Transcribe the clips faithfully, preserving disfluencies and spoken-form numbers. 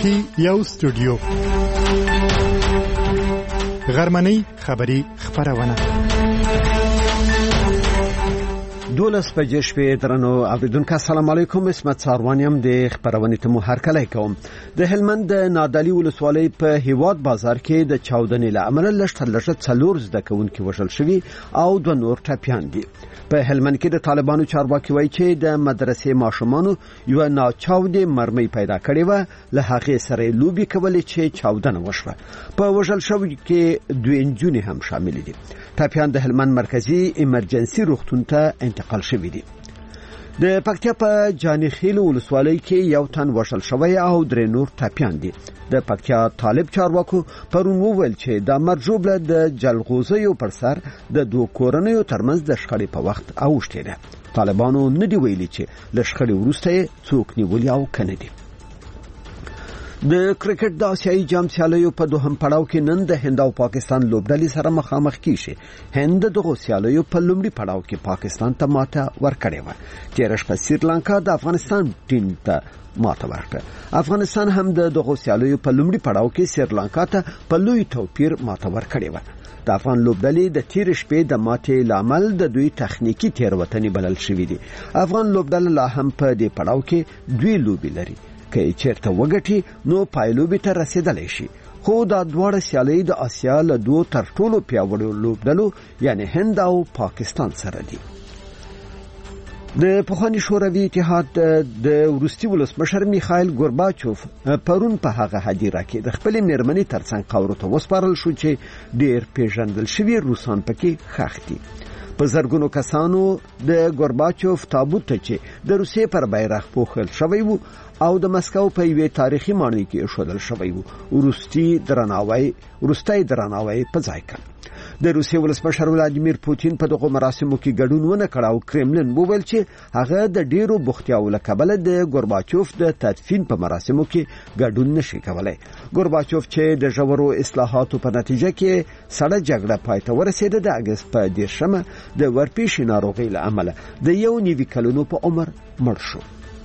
پی یو سټوډیو غرمنۍ خبری خبرونه دولس بجې شپې درنو اوریدونکو السلام علیکم. اسمت ساروانیم د خبرونه ته مو هرکلی کوم. د هلمند د نادعلي ولسوالۍ په هیواد بازار کې د چاودنې لامل لشتر لشت څلور زده کوونکي وژل شوي او د نور ټپیان دي. په هلمند کې د طالبانو چارواکي وایي چې د مدرسې ماشومانو یو ناچاودې مرمۍ پیدا کړې و، له هغې سره لوبي کولې چې چاودنه وشوه. په وژل شوي کې دوه نجونې هم شامل دي. ټپیان د هلمند مرکزی ایمرجنسي روغتون ته انتقال شوي دي. د پکتیا په جانیخیل ولسوالۍ کې یو تن وژل شوی او درې نور ټپیان دي. د پکتیا طالب چارواکو پرون وویل چې د مرجوبله د جلغوزیو پر سر د دوه کورنیو ترمنځ د شخړې په وخت اوښتې ده. طالبانو نه دی ویلي چې له شخړې وروسته څوک نیولي او کنه دي. د کرکټ د آسیایي جام سیالیو په دوهم پړاو کې نن د هند او پاکستان لوبډلې سره مخامخ کیږي. هند دغه سیالیو په لومړي پړاو کې پاکستان ته ماته ورکړې و. تیر شپه سریلانکا د افغانستان ټیم ته ماته ورکړه. افغانستان هم د دغه سیالیو په لومړي پړاو کې سریلانکا ته په لوی توپیر ماته ورکړې و. د افغان لوبډلې د تیر شپې د ماتې لامل د دوی تخنیکی تیروتنې بلل شوې دي. افغان لوبډله لا هم په دې پړاو کې دوی لوبي لري. که چیرته وګټي نو پایلوبي ته رسیدلی شي. خو دا دواړه سیالۍ د آسیا له دوه تر ټولو پیاوړو لوبډلو یعنی هند او پاکستان سره دي. د پخوانی شوروي اتحاد د روسي ولسمشر میخائیل ګورباچوف پرون په هغه هدیره کې د خپل میرمنې ترڅنګ قاورو ته وسپارل شو چې ډیر پیژندل شوی روسان پکې ښخ دي. په زرګونو کسانو د ګورباچوف تابوت ته چې د روسیې پر بیرغ پوښل شوی وو او د مسکو په یوه تاریخي ماڼۍ کې ایښودل شوی وو. وروستي درناوی وروستي درناوی په ځای کړ. د روسیې ولسمشر ولادیمیر پوتین په دغه مراسمو کې ګډون ونه کړ او کرملین وویل چې هغه د ډیرو بوختیاو له کبله د ګورباچوف د تدفین په مراسمو کې ګډون نشي کولای. ګورباچوف چې د ژورو اصلاحاتو په نتیجه کې سړه جګړه پای ته ورسېده، د اگست په دیرشمه د ورپېښې ناروغۍ له امله د یو نوي کلونو په عمر مړ شو.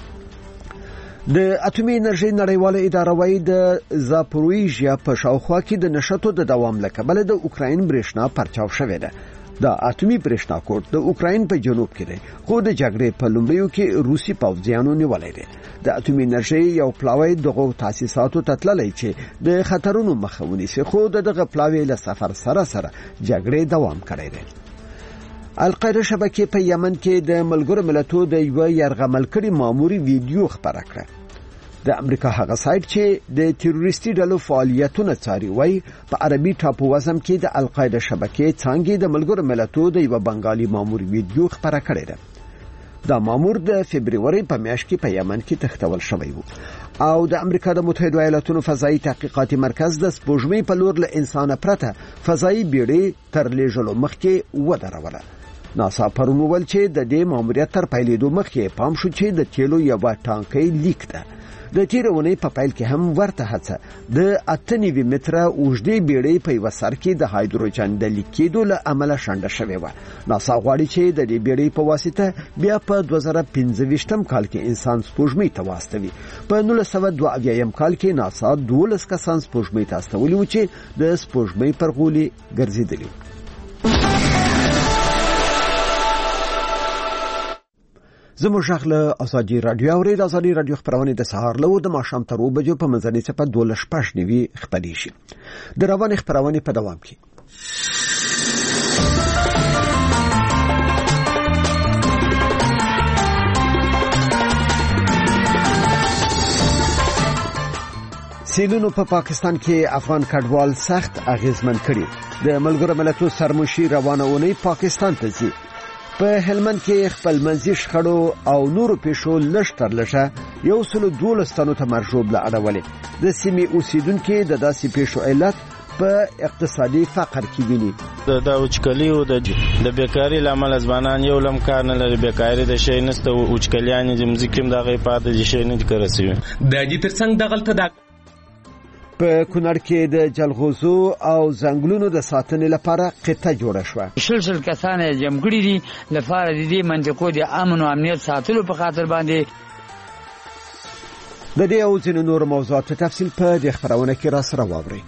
د اټومي انرژي نړیواله اداره وايي د زاپورویژیا په شاوخوا کې د نشټو د دوام لکبل د اوکراین برېښنا پرچاو شوې ده. د اټومي برېښنا کوټ د اوکراین په جنوب کې دی، خو د جګړې په لومړیو کې روسي پوځیانو نیولې ده. د اټومي انرژي یو پلاوی دغه تاسیساتو ته تللی چې د خطرونو مخه ونیسي، خو دغه پلاوی له سفر سره سره جګړې دوام کړی دی. القاعده شبکې په یمن کې د ملګرو ملتونو د یو یرغمل کړي ماموري ویډیو خبره کړه. د امریکا هغه سایت چې د تروریستي ډلو فعالیتونه څاري وایي په عربي ټاپووزم کې د القاعده شبکې څنګه د ملګرو ملتونو د یو بنگالي مامور ویډیو خبره کړې ده. دا مامور د فبرवरी په میاشت کې په یمن کې تښتول شوی وو او د امریکا د متحده ایالاتونو فضایي تحقیقاتي مرکز د سپوږمۍ په لور له انسان پرته فضایي بیړۍ تر لیږلو مخکې ودروله. ناسا پرون وویل چې د دې ماموریت تر پیلېدو مخکې پام شو چې د تیلو یو ټانکۍ لیک ده. د تیرونې په پیل کې هم ورته هڅه د اته نوي متره اوږدې بیړۍ په یو سر کې د هایدروجن د لیکېدو له امله شنډه شوې و. ناسا غواړي چې د دې بیړۍ په واسطه بیا په دوه زره پنځه ویشتم کال کې انسان سپوږمۍ ته واستوي. په نولس سوه دوه اویایم کال کې ناسا دولس کسان سپوږمۍ ته استولي و چې د سپوږمۍ پر غولي ګرځېدلي. زموږ شغله ازادي رادیو او د ازادي رادیو خبرونه د سهار له د ماښام تر اوه بجو په منځنۍ چپه دولس شپږ نیوي خبرې شي. د روانې خبرونه په دوام کې سیلونو په پاکستان کې افغان کډوال سخت اغیزمن کړي. د ملګرو ملتونو سرمشي روانه ونی پاکستان ته ځي. په هلمند کې خپل منځي شخړو او نورو پیښو لشتر لشه یو سلو دولس تنو ته مرجوب له اړولې. د سیمې اوسیدونکو د داسې پیښو علت په اقتصادي فقر کې ویني. د اوچکلی او د بیکاری لامل ځوانان یو لم کار نه لري. بیکاری د شي نسته او اوچکلیان د مزیکم دغه پاتې شي نه کړسي. د دې ترڅنګ دغلت د په کونړ کې د جلغوزو او ځنګلونو د ساتنې لپاره قطه جوړه شوه. شل شل کسان جمګړي دي لپاره د دې منطقو د امن او امنیت ساتلو په خاطر باندې. د دې او ځینو نور موضوعاتو تفصیل په دې خبرونه کې را سره واورئ.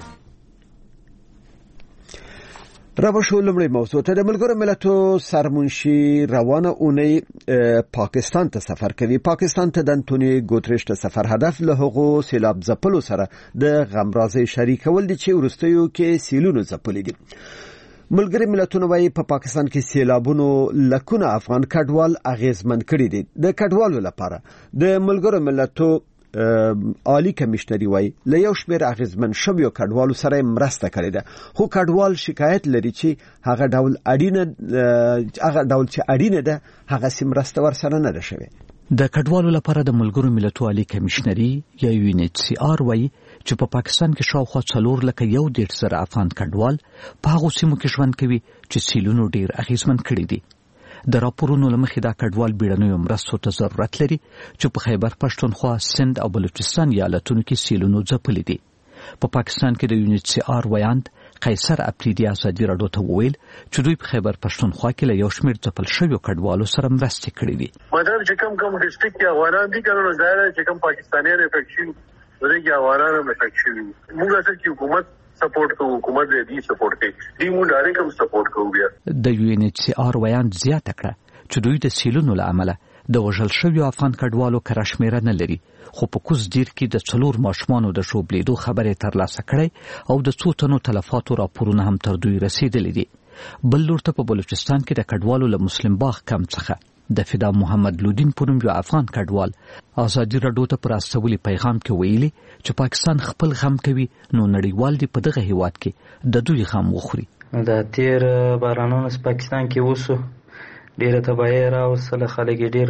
رابشو لمړی موضوع ته د ملګرو ملتونو سرمنشي روانه اونۍ پاکستان ته سفر کوي. پاکستان ته د انټونیو ګوتریش ته سفر هدف له هغو سیلاب ځپلو سره د غمرازۍ شریکول دي چې وروستیو کې سیلونو ځپلي دي. ملګري ملتونه وايي په پا پاکستان کې سیلابونو لکونه افغان کډوال اغیزمن کړي دي. د کډوالو لپاره د ملګرو ملتونو عالی کمشنري وايي له یو شمېر اغیزمن شویو کډوالو سره مرسته کړې ده، خو کډوال شکایت لري چې هغه ډول اړینه هغه ډول چې اړینه ده هغه سم مرسته ورسره نه ده شوې. د کډوالو لپاره د ملګرو ملتونو عالی کمشنري یا یو ان ایچ سی آر وايي چې په پا پاکستان کې شاوخوا څلور لکه یو ډېر زره افغان کډوال په هغو سیمو کې ژوند کوي چې سیلونو ډېر اغیزمن کړي دي. د راپورونو لمخې دا کډوال بیړنیو مرستو ته ضرورت لري چې په خیبر پښتونخوا، سند او بلوچستان ایالتونو کې سیلونو ځپلي دي. په پا پاکستان کې د یو ان ایچ سی آر ویاند قیصر اپریدي ازادي راډیو ته وویل چې دوی په خیبر پښتونخوا کې له یو شمېر ځپل شویو کډوالو سره مرستې کړې دي. مطلب چې کوم کوم ډسټریکټ کې افغانان دي کنه ظاهر چې کوم پاکستانیان افیکټ شي ورته کې افغانان هم افیکټ شي. موږ اصل چې حکومت سپورټ کوو، حکومت دې سپورټ کوي، دې موږ ډایرکټ هم سپورټ کوو. بیا د یو ان ایچ سی آر ویاند زیاته کړه چې دوی د سیلونو له امله د وژل شویو افغان کډوالو کره شمېره نه لري، خو په کوز دیر کې د څلور ماشومانو د شوبلیدو خبرې ترلاسه کړې او د څو تنو تلفاتو راپورونه هم تر دوی رسیدلي دي. بل لور ته په بلوچستان کې د کډوالو له مسلم باغ کم څخه د فدا محمد لودین په نوم یو افغان کډوال ازادي راډیو ته پر استولي پیغام کې ویلي چې پاکستان خپل غم کوي نو نړیوال دی په دغه هیواد کې د دوی غم وخوري. د تیر بارانونو په پاکستان کې وسو ډیره تباہی راوستله، خلک ډیر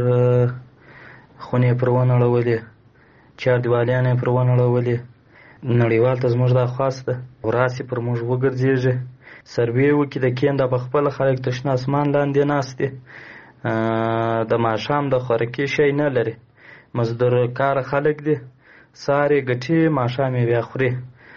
خونې پر ونړولې، چار دیوالیانې پر ونړولې. نړیوال ته زموږ دا خواست ده وراسې پر موږ وګرځېږي، سروې وکړي د کینده په خپله خلک تشنه اسمان لاندې ناست دي، د ماښام د خوراکي شی نه لري، مزدور کار خلک دي، سارې ګټي ماښام یې بیا خوري.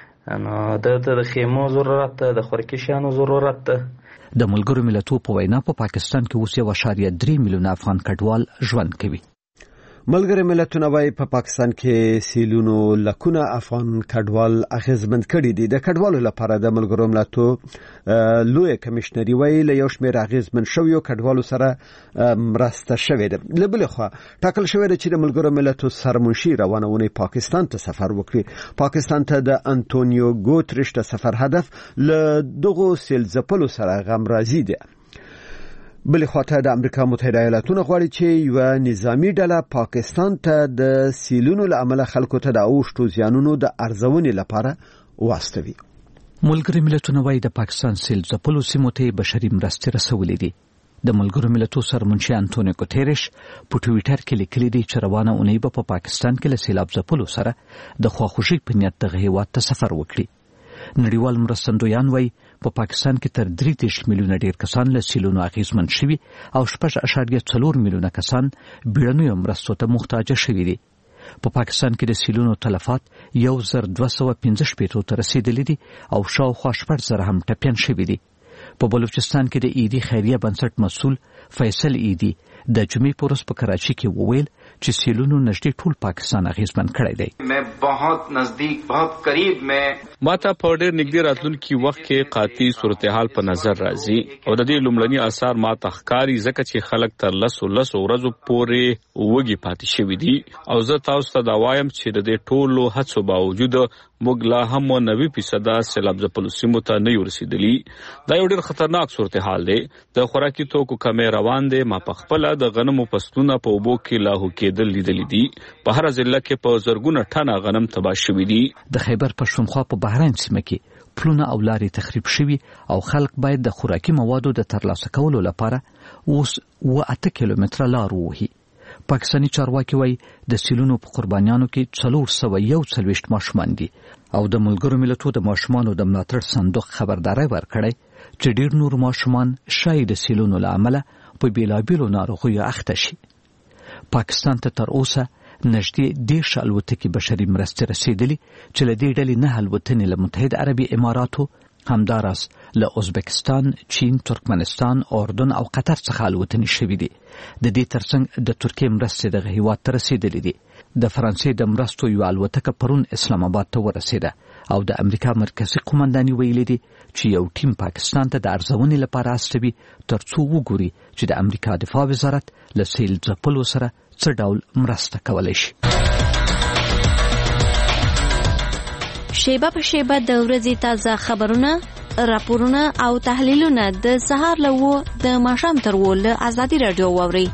نو دلته د خیمو ضرورت ده، د خوراکي شیانو ضرورت ده. د ملګرو ملتونو په وینا په پاکستان کې اوس یو اعشاریه درې میلیونه افغان کډوال ژوند کوي. ملګري ملتونه وايي په پاکستان کې سیلونو لکونه افغان کډوال اغیزمن کړي دي. د کډوالو لپاره د ملګرو ملتونو لوی کمشنري وايي له یو شمېر اغیزمن شویو کډوالو سره مرسته شوې ده. له بلې خوا ټاکل شوې ده چې د ملګرو ملتونو سرمنشي روانه اونۍ پاکستان ته سفر وکړي. پاکستان ته د انټونیو ګوتریش ته سفر هدف له دغو سیل ځپلو سره غمرازي ده. بلې خواته د امریکا متحده ایالاتونو غواړي چې یو نظامی ډله پاکستان ته د سیلونو له امله خلکو ته د اوښتو زیانونو د ارزونې لپاره واستوي. ملګري ملتونه وايي د پاکستان سیل ځپلو سیمو ته بشري مرستې رسولې دي. د ملګرو ملتونو سرمنشي انټونیو ګوتریش په ټویټر کې لیکلي دي چې روانه اونۍ به په پاکستان کې له سیلاب ځپلو سره د خواخوږۍ په نیت دغه هیواد ته سفر وکړي. نړیوال مرستندویان وايي په پاکستان کې تر درې دېرش میلیونه ډیر کسان له سیلونو اغیزمن شوي او شپږ اعشاریه څلور میلیونه کسان بیړنیو مرستو ته محتاج شوي دي. په پاکستان کې د سیلونو تلفات یو زر دوه سوه پنځه شپېتو ته رسیدلي دي او شاوخوا شپږ زره هم ټپیان شوي دي. په بلوچستان کې د ایدي خیریه بنسټ مسؤل فیصل ایدي د جمعې په ورځ په کراچي کې وویل چې سیلونو نږدې ټول پاکستان اغیزمن کړی دی. مې بہت نزدیک بہت قریب مې ماته په ډېر نږدې راتلونکي وخت کې قاطع صورتحال په نظر راځي او د دې لومړني آثار ماته ښکاري ځکه چې خلک تر لسو لسو ورځو پورې وږي پاتې شوي دي او زه تاسو ته دا وایم چې د دې ټولو هڅو باوجود موږ لا هم نوي فیصده سیلاب ځپلو سیمو ته نه یو رسېدلي. دا یو ډېر خطرناک صورتحال دی. د خوراکي توکو کمې روان دی. ما په خپله د غنمو فصلونه په اوبو کې لاهو کېدل لیدلي دي. په هره ضلع کې په زرګونه ټنه غنم تباه شوي دي. د خیبر پښتونخوا په بهرین سیمه کې پلونه او لارې تخریب شوي او خلک باید د خوراکي موادو د ترلاسه کولو لپاره اوس اوه اته کیلومتره لار ووهي. پاکستاني چارواکي وايي د سیلونو په قربانیانو کې څلور سوه یو څلوېښت ماشومان دي او د ملګرو ملتونو د ماشومانو د ملاتړ صندوق خبرداری ورکړی چې ډېر نور ماشومان شاید د سیلونو له امله په بېلابېلو ناروغیو اخته شي. پاکستان ته تر اوسه نږدې دېرش الوتکې بشري مرستې رسېدلي چې له دې ډلې نه الوتنې له متحده عربي اماراتو، همداراز له ازبکستان، چین، ترکمنستان، اردن او قطر څخه الوتنې شوې دي. د دې ترڅنګ د ترکیې مرستې دغه هیواد ته رسېدلې دي. د فرانسې د مرستو یو الوتکه پرون اسلام آباد ته ورسېده او د امریکا مرکزی قومنداني ویلي دي چې یو ټیم پاکستان ته د ارزونې لپاره استوي ترڅو وګوري چې د امریکا دفاع وزارت له سیل ځپلو سره څه ډول مرسته کولی شي. شیبه په شیبه د ورځې تازه خبرونه، راپورونه او تحلیلونه د سهار له و د ماښام تر و له ازادي راډیو واورئ.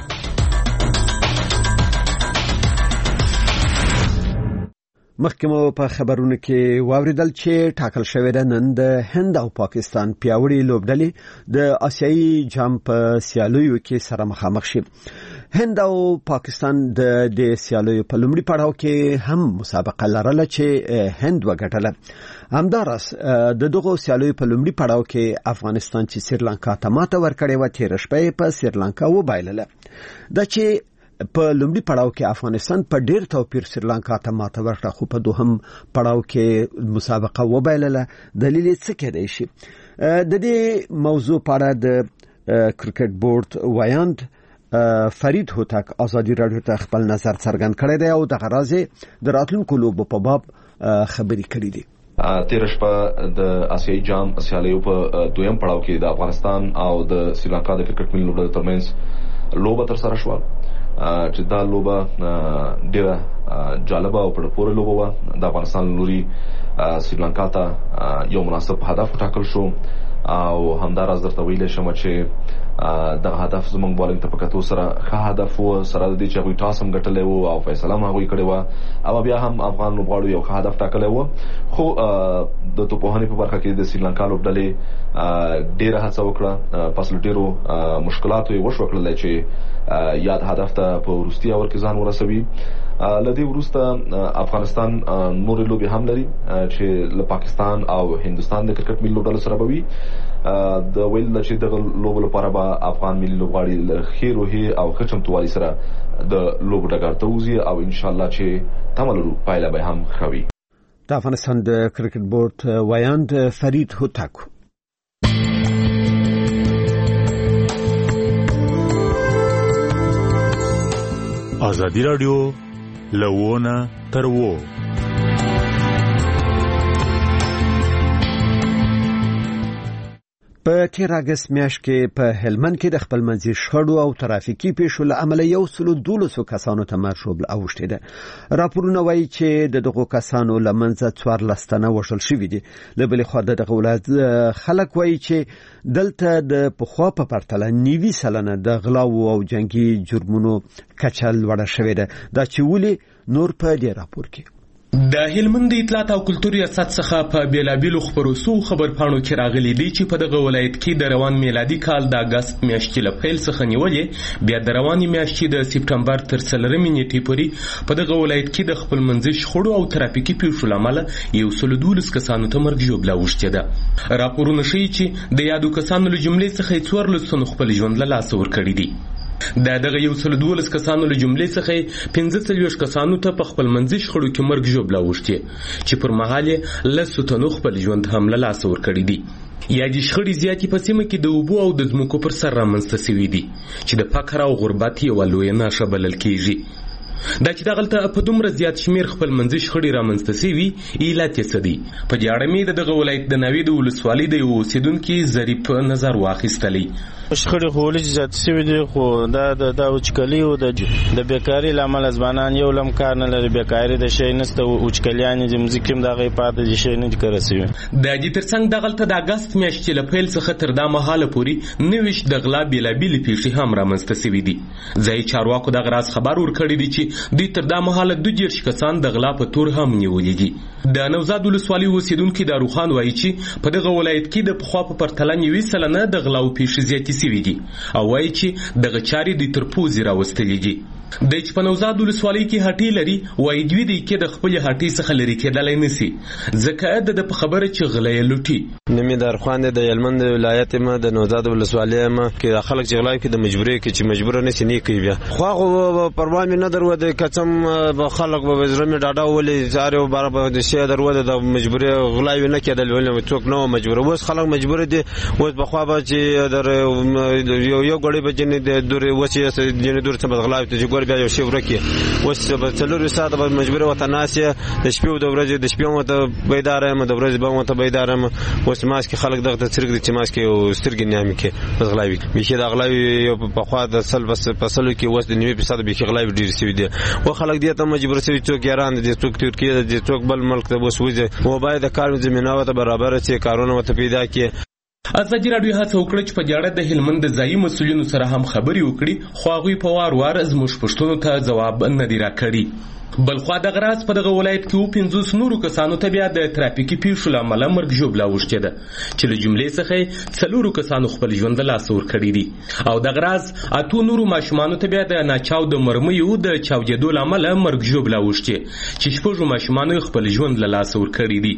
مخکې مو په خبرونو کې واوریدل چې ټاکل شوې ده نن د هند او پاکستان پیاوړي لوبډلې د آسیایي جام په سیالیو کې سره مخامخ شي. هند او پاکستان د دې سیالیو په لومړي پړاو کې هم مسابقه لرله چې هند وګټله. همداراس د دغو سیالیو په لومړي پړاو کې افغانستان چې سریلانکا ته ماته ورکړې و تیر شپه په سریلانکا وبایلله. دا چې په لومړي پړاو کې افغانستان په ډیر توپیر سریلانکا ته ماته ورکړه، خو په دوهم پړاو کې مسابقه وبایلله. دلیل څه کېدای شي؟ د دې موضوع په اړه د کرکټ بورډ وایاند فرید هوتک ازادي راډیو ته خپل نظر څرګند کړی دی او د غرازه د راتلونکو لوبو په باب خبرې کړې دي. تیر شپه د آسیایي جام سیالیو په دویم پړاو کې د افغانستان او د سریلانکا د کرکټ ملي لوبډلو ترمنځ لوبه تر سره شوه چې دا لوبه ډیره جالبه او په پوره لوبه وه. د افغانستان لوري سریلانکا ته یو مناسب هدف ټاکل شو او همداراز درته ویلی شم چې دغه هدف زموږ بالنګ ته په کتو سره ښه هدف و، سره د دې چې هغوی ټاس هم ګټلی و او فیصله هم هغوی کړې وه، او بیا هم افغان لوبغاړو یو ښه هدف ټاکلی و. خو د توپوهنې په برخه کې د سریلانکا لوبډلې ډېره هڅه وکړه، پس له ډېرو مشکلاتو یې وشوه کړلی چې یاد هدف ته په وروستي اور کې ځان ورسوي. له دې وروسته افغانستان نورې لوبې هم لري چې له پاکستان او هندوستان د کرکټ ملي لوبډلو سره به وي. د ویل چې دغه لوبو لپاره به افغان ملي لوبغاړي له ښې روحي او ښه چمتووالي سره د لوبو ډګر ته وځي او انشاءالله چې تمه لرو پایله به هم ښه وي. د افغانستان د کرکټ بورډ وایاند فرید هوتک. ازادي راډیو لوونه تر وو. په تیر اگست میاشت کې په هلمند کې د خپل منځي شخړو او ترافیکي پیښو له امله یو سلو دولسو کسانو ته مرشوب اوښتې ده. راپورونه وایي چې د دغو کسانو له منځه څوارلس تنه وژل شوي دي. له بلې خوا د دغه ولایت خلک وایي چې دلته د پخوا په پرتله نوي سلنه د غلاو او جنګي جرمونو کچه لوړه شوې ده. دا چې ولې نور په دې راپور کې د هلمند اطلاعات او کلتور ریاست څخه په بیلابیلو خبرسو خبرپاڼو کې راغلي دي چې په دغه ولایت کې د روان میلادي کال د اگست میاشتې له پیل څخه نیولې بیا د روانې میاشتې د سپټمبر تر څلورمې نیټې پورې په دغه ولایت کې د خپل منځي شخړو او ترافیکي پیښو له امله یو سل دولس کسانو ته مرګ ژوبله اوښتې ده. راپورونه ښیي چې د یادو کسانو له جملې څخه څوارلس تنو خپل ژوند له لاسه ورکړي دي. د دغه یو سل دولس کسانو له جملې څخه پنځه څلوېښت کسانو ته په خپل منځي شخړو کې مرګ ژوبله اوښتې چې پر مهال یې لسو تنو خپل ژوند هم له لاسه ورکړي دي. یادې شخړې زیاتې په سیمه کې د اوبو او د ځمکو پر سر رامنځته سوي دي چې د فقر او غربت یوه لویه نښه بلل کېږي. دا چې دغلته په دومره زیات شمیر خپل منځي شخړې رامنځته سوي علت یې څه دی؟ په دې اړه مې د دغه ولایت د ناوې د ولسوالۍ د یو اوسېدونکي ظریف نظر واخیستلی. شخړې خو ولې زیات شوي دي، خو دا د وچکلي او د بیکاري له امله ځوانان یو لم کار نه لري، بیکاري د شی نشته، وچکلیانې د مځکې هم د هغې پاته دي، شی نه دي کره سوي. د دې تر څنګ دغلته د اګست میاشتې له پیل څخه تر دا مهاله پورې نوېشت د غلا بېلابېلې پیښې هم رامنځته سوي دي. ځایي چارواکو دغه راز خبر ورکړی دی چې دوی تر دا مهاله دوه دېرش کسان د غلا په تور هم نیولي دي. د نوزاد ولسوالۍ اوسېدونکي داروخان وایي چې په دغه ولایت کې د پخوا په پرتله نوي سلنه د غلاو پیښې زیاتې سوي دي او وایي چې دغه چارې دوی تر پوزې راوستلې دي. د چې په نوزاد ولسوالۍ کې هټۍ لري وایي دوی د کې د خپلې هټۍ څخه لرې کېدلی نسي ځکه د ده په خبره چې غله یې لوټي. نومې داروخان دی، د هلمند ولایت یم، د نوزاد ولسوالۍ یم. کې خلک چې غلا کوي د مجبورۍ کې چې مجبوره نسي نه کوي. بیا خو هغه پروا مې نه درلوده، قسم به خلک به زړه مې ډاډه ولې زارې باره به د شی درلوده د مجبورۍ غلا یې نه کېدل، ولې څوک نه و مجبور. اوس خلک مجبور دي. اوس پخوا به چې در یو یو غړي بجنې د دورې وچې جنې دور څخه بدغلاوي ته ګور بیا یو شی ورکی وس په څلور ساعت به مجبور وته ناسه د شپې د ورځې د شپې وته بيدار یم د ورځې به وته بيدار یم وس ماس کې خلک دغه څرګ د چماس کې او سترګې نیامي کې بدغلاوي به د غلاوي یو په خوا د سل بس په سلو کې وس د نیمه په صد به کې غلاوي ډیر سوي دي او خلک دې ته مجبور سوي څوک یاران دي څوک ترکیه دي څوک بل ملک ته وس وځي او باید د کار زمينه وته برابر چې کارونه وته پیدا کړي. ازادي راډیو هڅه وکړه چې په جاړه د هلمند د ځایي مسؤلینو سره هم خبرې وکړي خو هغوی په وار وار زموږ پوښتنو ته ځواب نه دی راکړی. بلخوا دغه راز په دغه ولایت کې و پنځوس نورو کسانو ته بیا د ترافیکي پیښو له امله مرګ ژوبله اوښتې ده چې له جملې څخه څلورو کسانو خپل ژوند له لاسه ورکړی دي او دغه راز اتو نورو ماشومانو ته بیا د ناچاو د مرمیو د چاودېدو له امله مرګ ژوبله اوښتې چې شپږو ماشومانو خپل ژوند له لاسه ورکړی دي.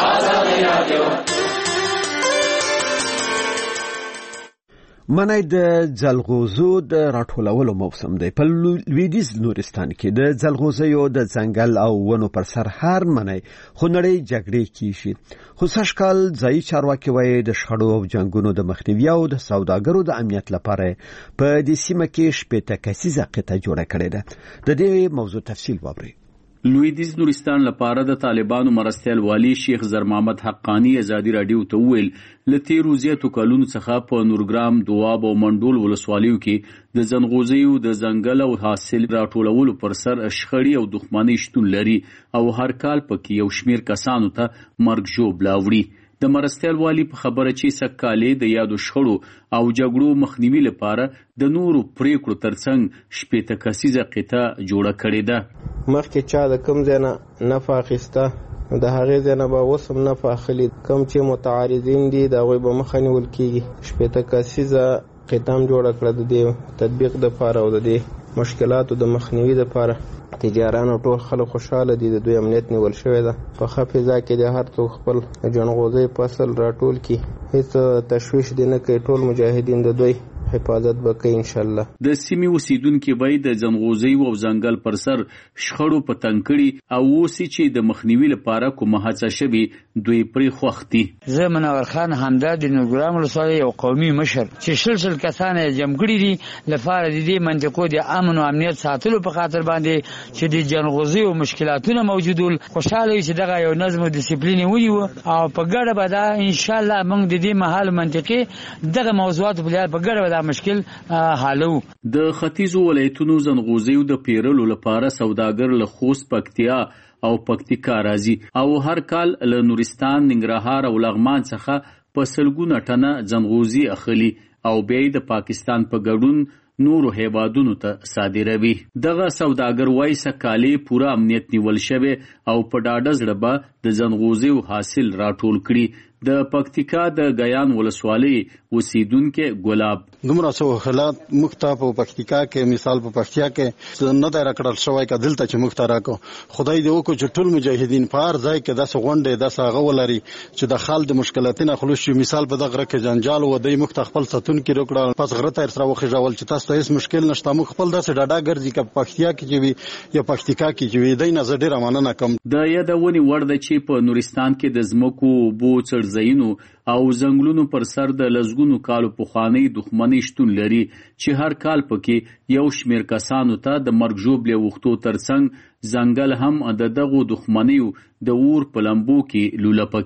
منی د جلغوزو د راټولولو موسم دی. په لویدیځ نورستان کې د جلغوزیو د ځنګل او ونو پر سر هر منی خونړۍ جګړې کیږي. خو سږکال ځایي چارواکي وایي د شخړو او جنګونو د مخنیوي او د سوداګرو د امنیت لپاره په دې سیمه کې شپېته کسیزه قطعه جوړه کړې ده. د دې موضوع تفصیل واورئ. لویدیځ نورستان لپاره د طالبانو مرستیال والی شیخ زر محمد حقانی ازادي راډیو ته ویل لته روزیاتو کلونو څخه په نورګرام دواب او منډول ولسوالیو کې د زنغوزیو د ځنګل او حاصل راټولولو پر سر شخړې او دښمنۍ شتون لري او هر کال پکې یو شمیر کسانو ته مرګ ژوبله وړي. د مرستیال والی په خبره چې سکهالې د یادو شخړو او جګړو مخنیوي لپاره د نورو پریکړو ترڅنګ شپېته کسیزه قطعه جوړه کړې ده. مخکې چا د کوم ځای نه نفع اخیسته د هغې ځای نه به اوس هم نفع اخلي. کوم چې متعارضین دي د هغوی به مخه نیول کېږي. شپېته کسیزه قطعه هم جوړه کړه د دې تطبیق دپاره او د دې مشکلاتو د مخنیوي دپاره. تجاران او ټول خلک خوشاله دي. د دوی امنیت نیول شوی ده. په ښه فضا کې د هر څوک خپل جنغوزی فصل راټول کړي. هیڅ تشویش دې نه کوي. ټول مجاهدین د دوی حفاظت وکړي ان شاء الله. د سیمې اوسیدونکو به د ځنغوزي او ځنګل پر سر شخړو په تنکړي او اوسې چې د مخنیوي لپاره کومه هڅه شوي دوی پرې خوښتي. زه منور خان همداد د نورګرام ولسوالۍ یو قومي مشر چې شل شل کسان یې جمع کړي دي لپاره د دې منطقو د امن او امنیت ساتلو په خاطر باندې چې د ځنغوزي او مشکلاتونه موجودول. خوشاله چې دغه یو نظم او ډیسپلین ونیو او په ګډه به دا ان شاء الله موږ د دې محل منطقې دغه موضوعات په اړه په ګډه مشکل حالو. د ختیځو ولایتونو زنغوزیو د پیرلو لپاره سوداګر له خوست پکتیا او پکتیکا راځي او هر کال له نورستان ننګرهار او لغمان څخه په سلګونه ټنه زنغوزي اخلي او بیا د پاکستان په ګډون نورو هیوادونو ته صادروي. دغه سوداګر وایي سکهالې پوره امنیت نیول شوی او په ډاډه زړه به د زنغوزیو حاصل راټول کړي. د پکتیکا د غیان ولسوالۍ اوسیدونکو ګلاب دومره څو حالات مختلف په پکتیکا کې مثال په پکتیا کې نه دا راکړل شوی کا دلته چې مختار راکو خدای دې وکړي چې ټول مجاهدین په هر ځای کې داسې غونډې داسې غولري چې د خال د مشکلاتونو خلوص شي. مثال په دغه کې جنجال و د مخ خپل ستون کې روکړه پس غره تر سره وخېژول چې تاسو ته هیڅ مشکل نشته. موږ خپل داسې ډاډه ګرځي چې پکتیا کې چې یا پکتیکا کې چې دای نه زړه رامننه کم. د یادونې وړ د چې په نورستان کې د زمکو بو څړځینو او زنګلونو پر سر د لزګونو کالو پخوانی دښمنۍ شتون لري چې هر کال پکې یو شمیر کسانو ته د مرګ ژوبلې وختو ترڅنګ ځنګل هم د دغو دښمنیو د اور په لمبو کې لولپه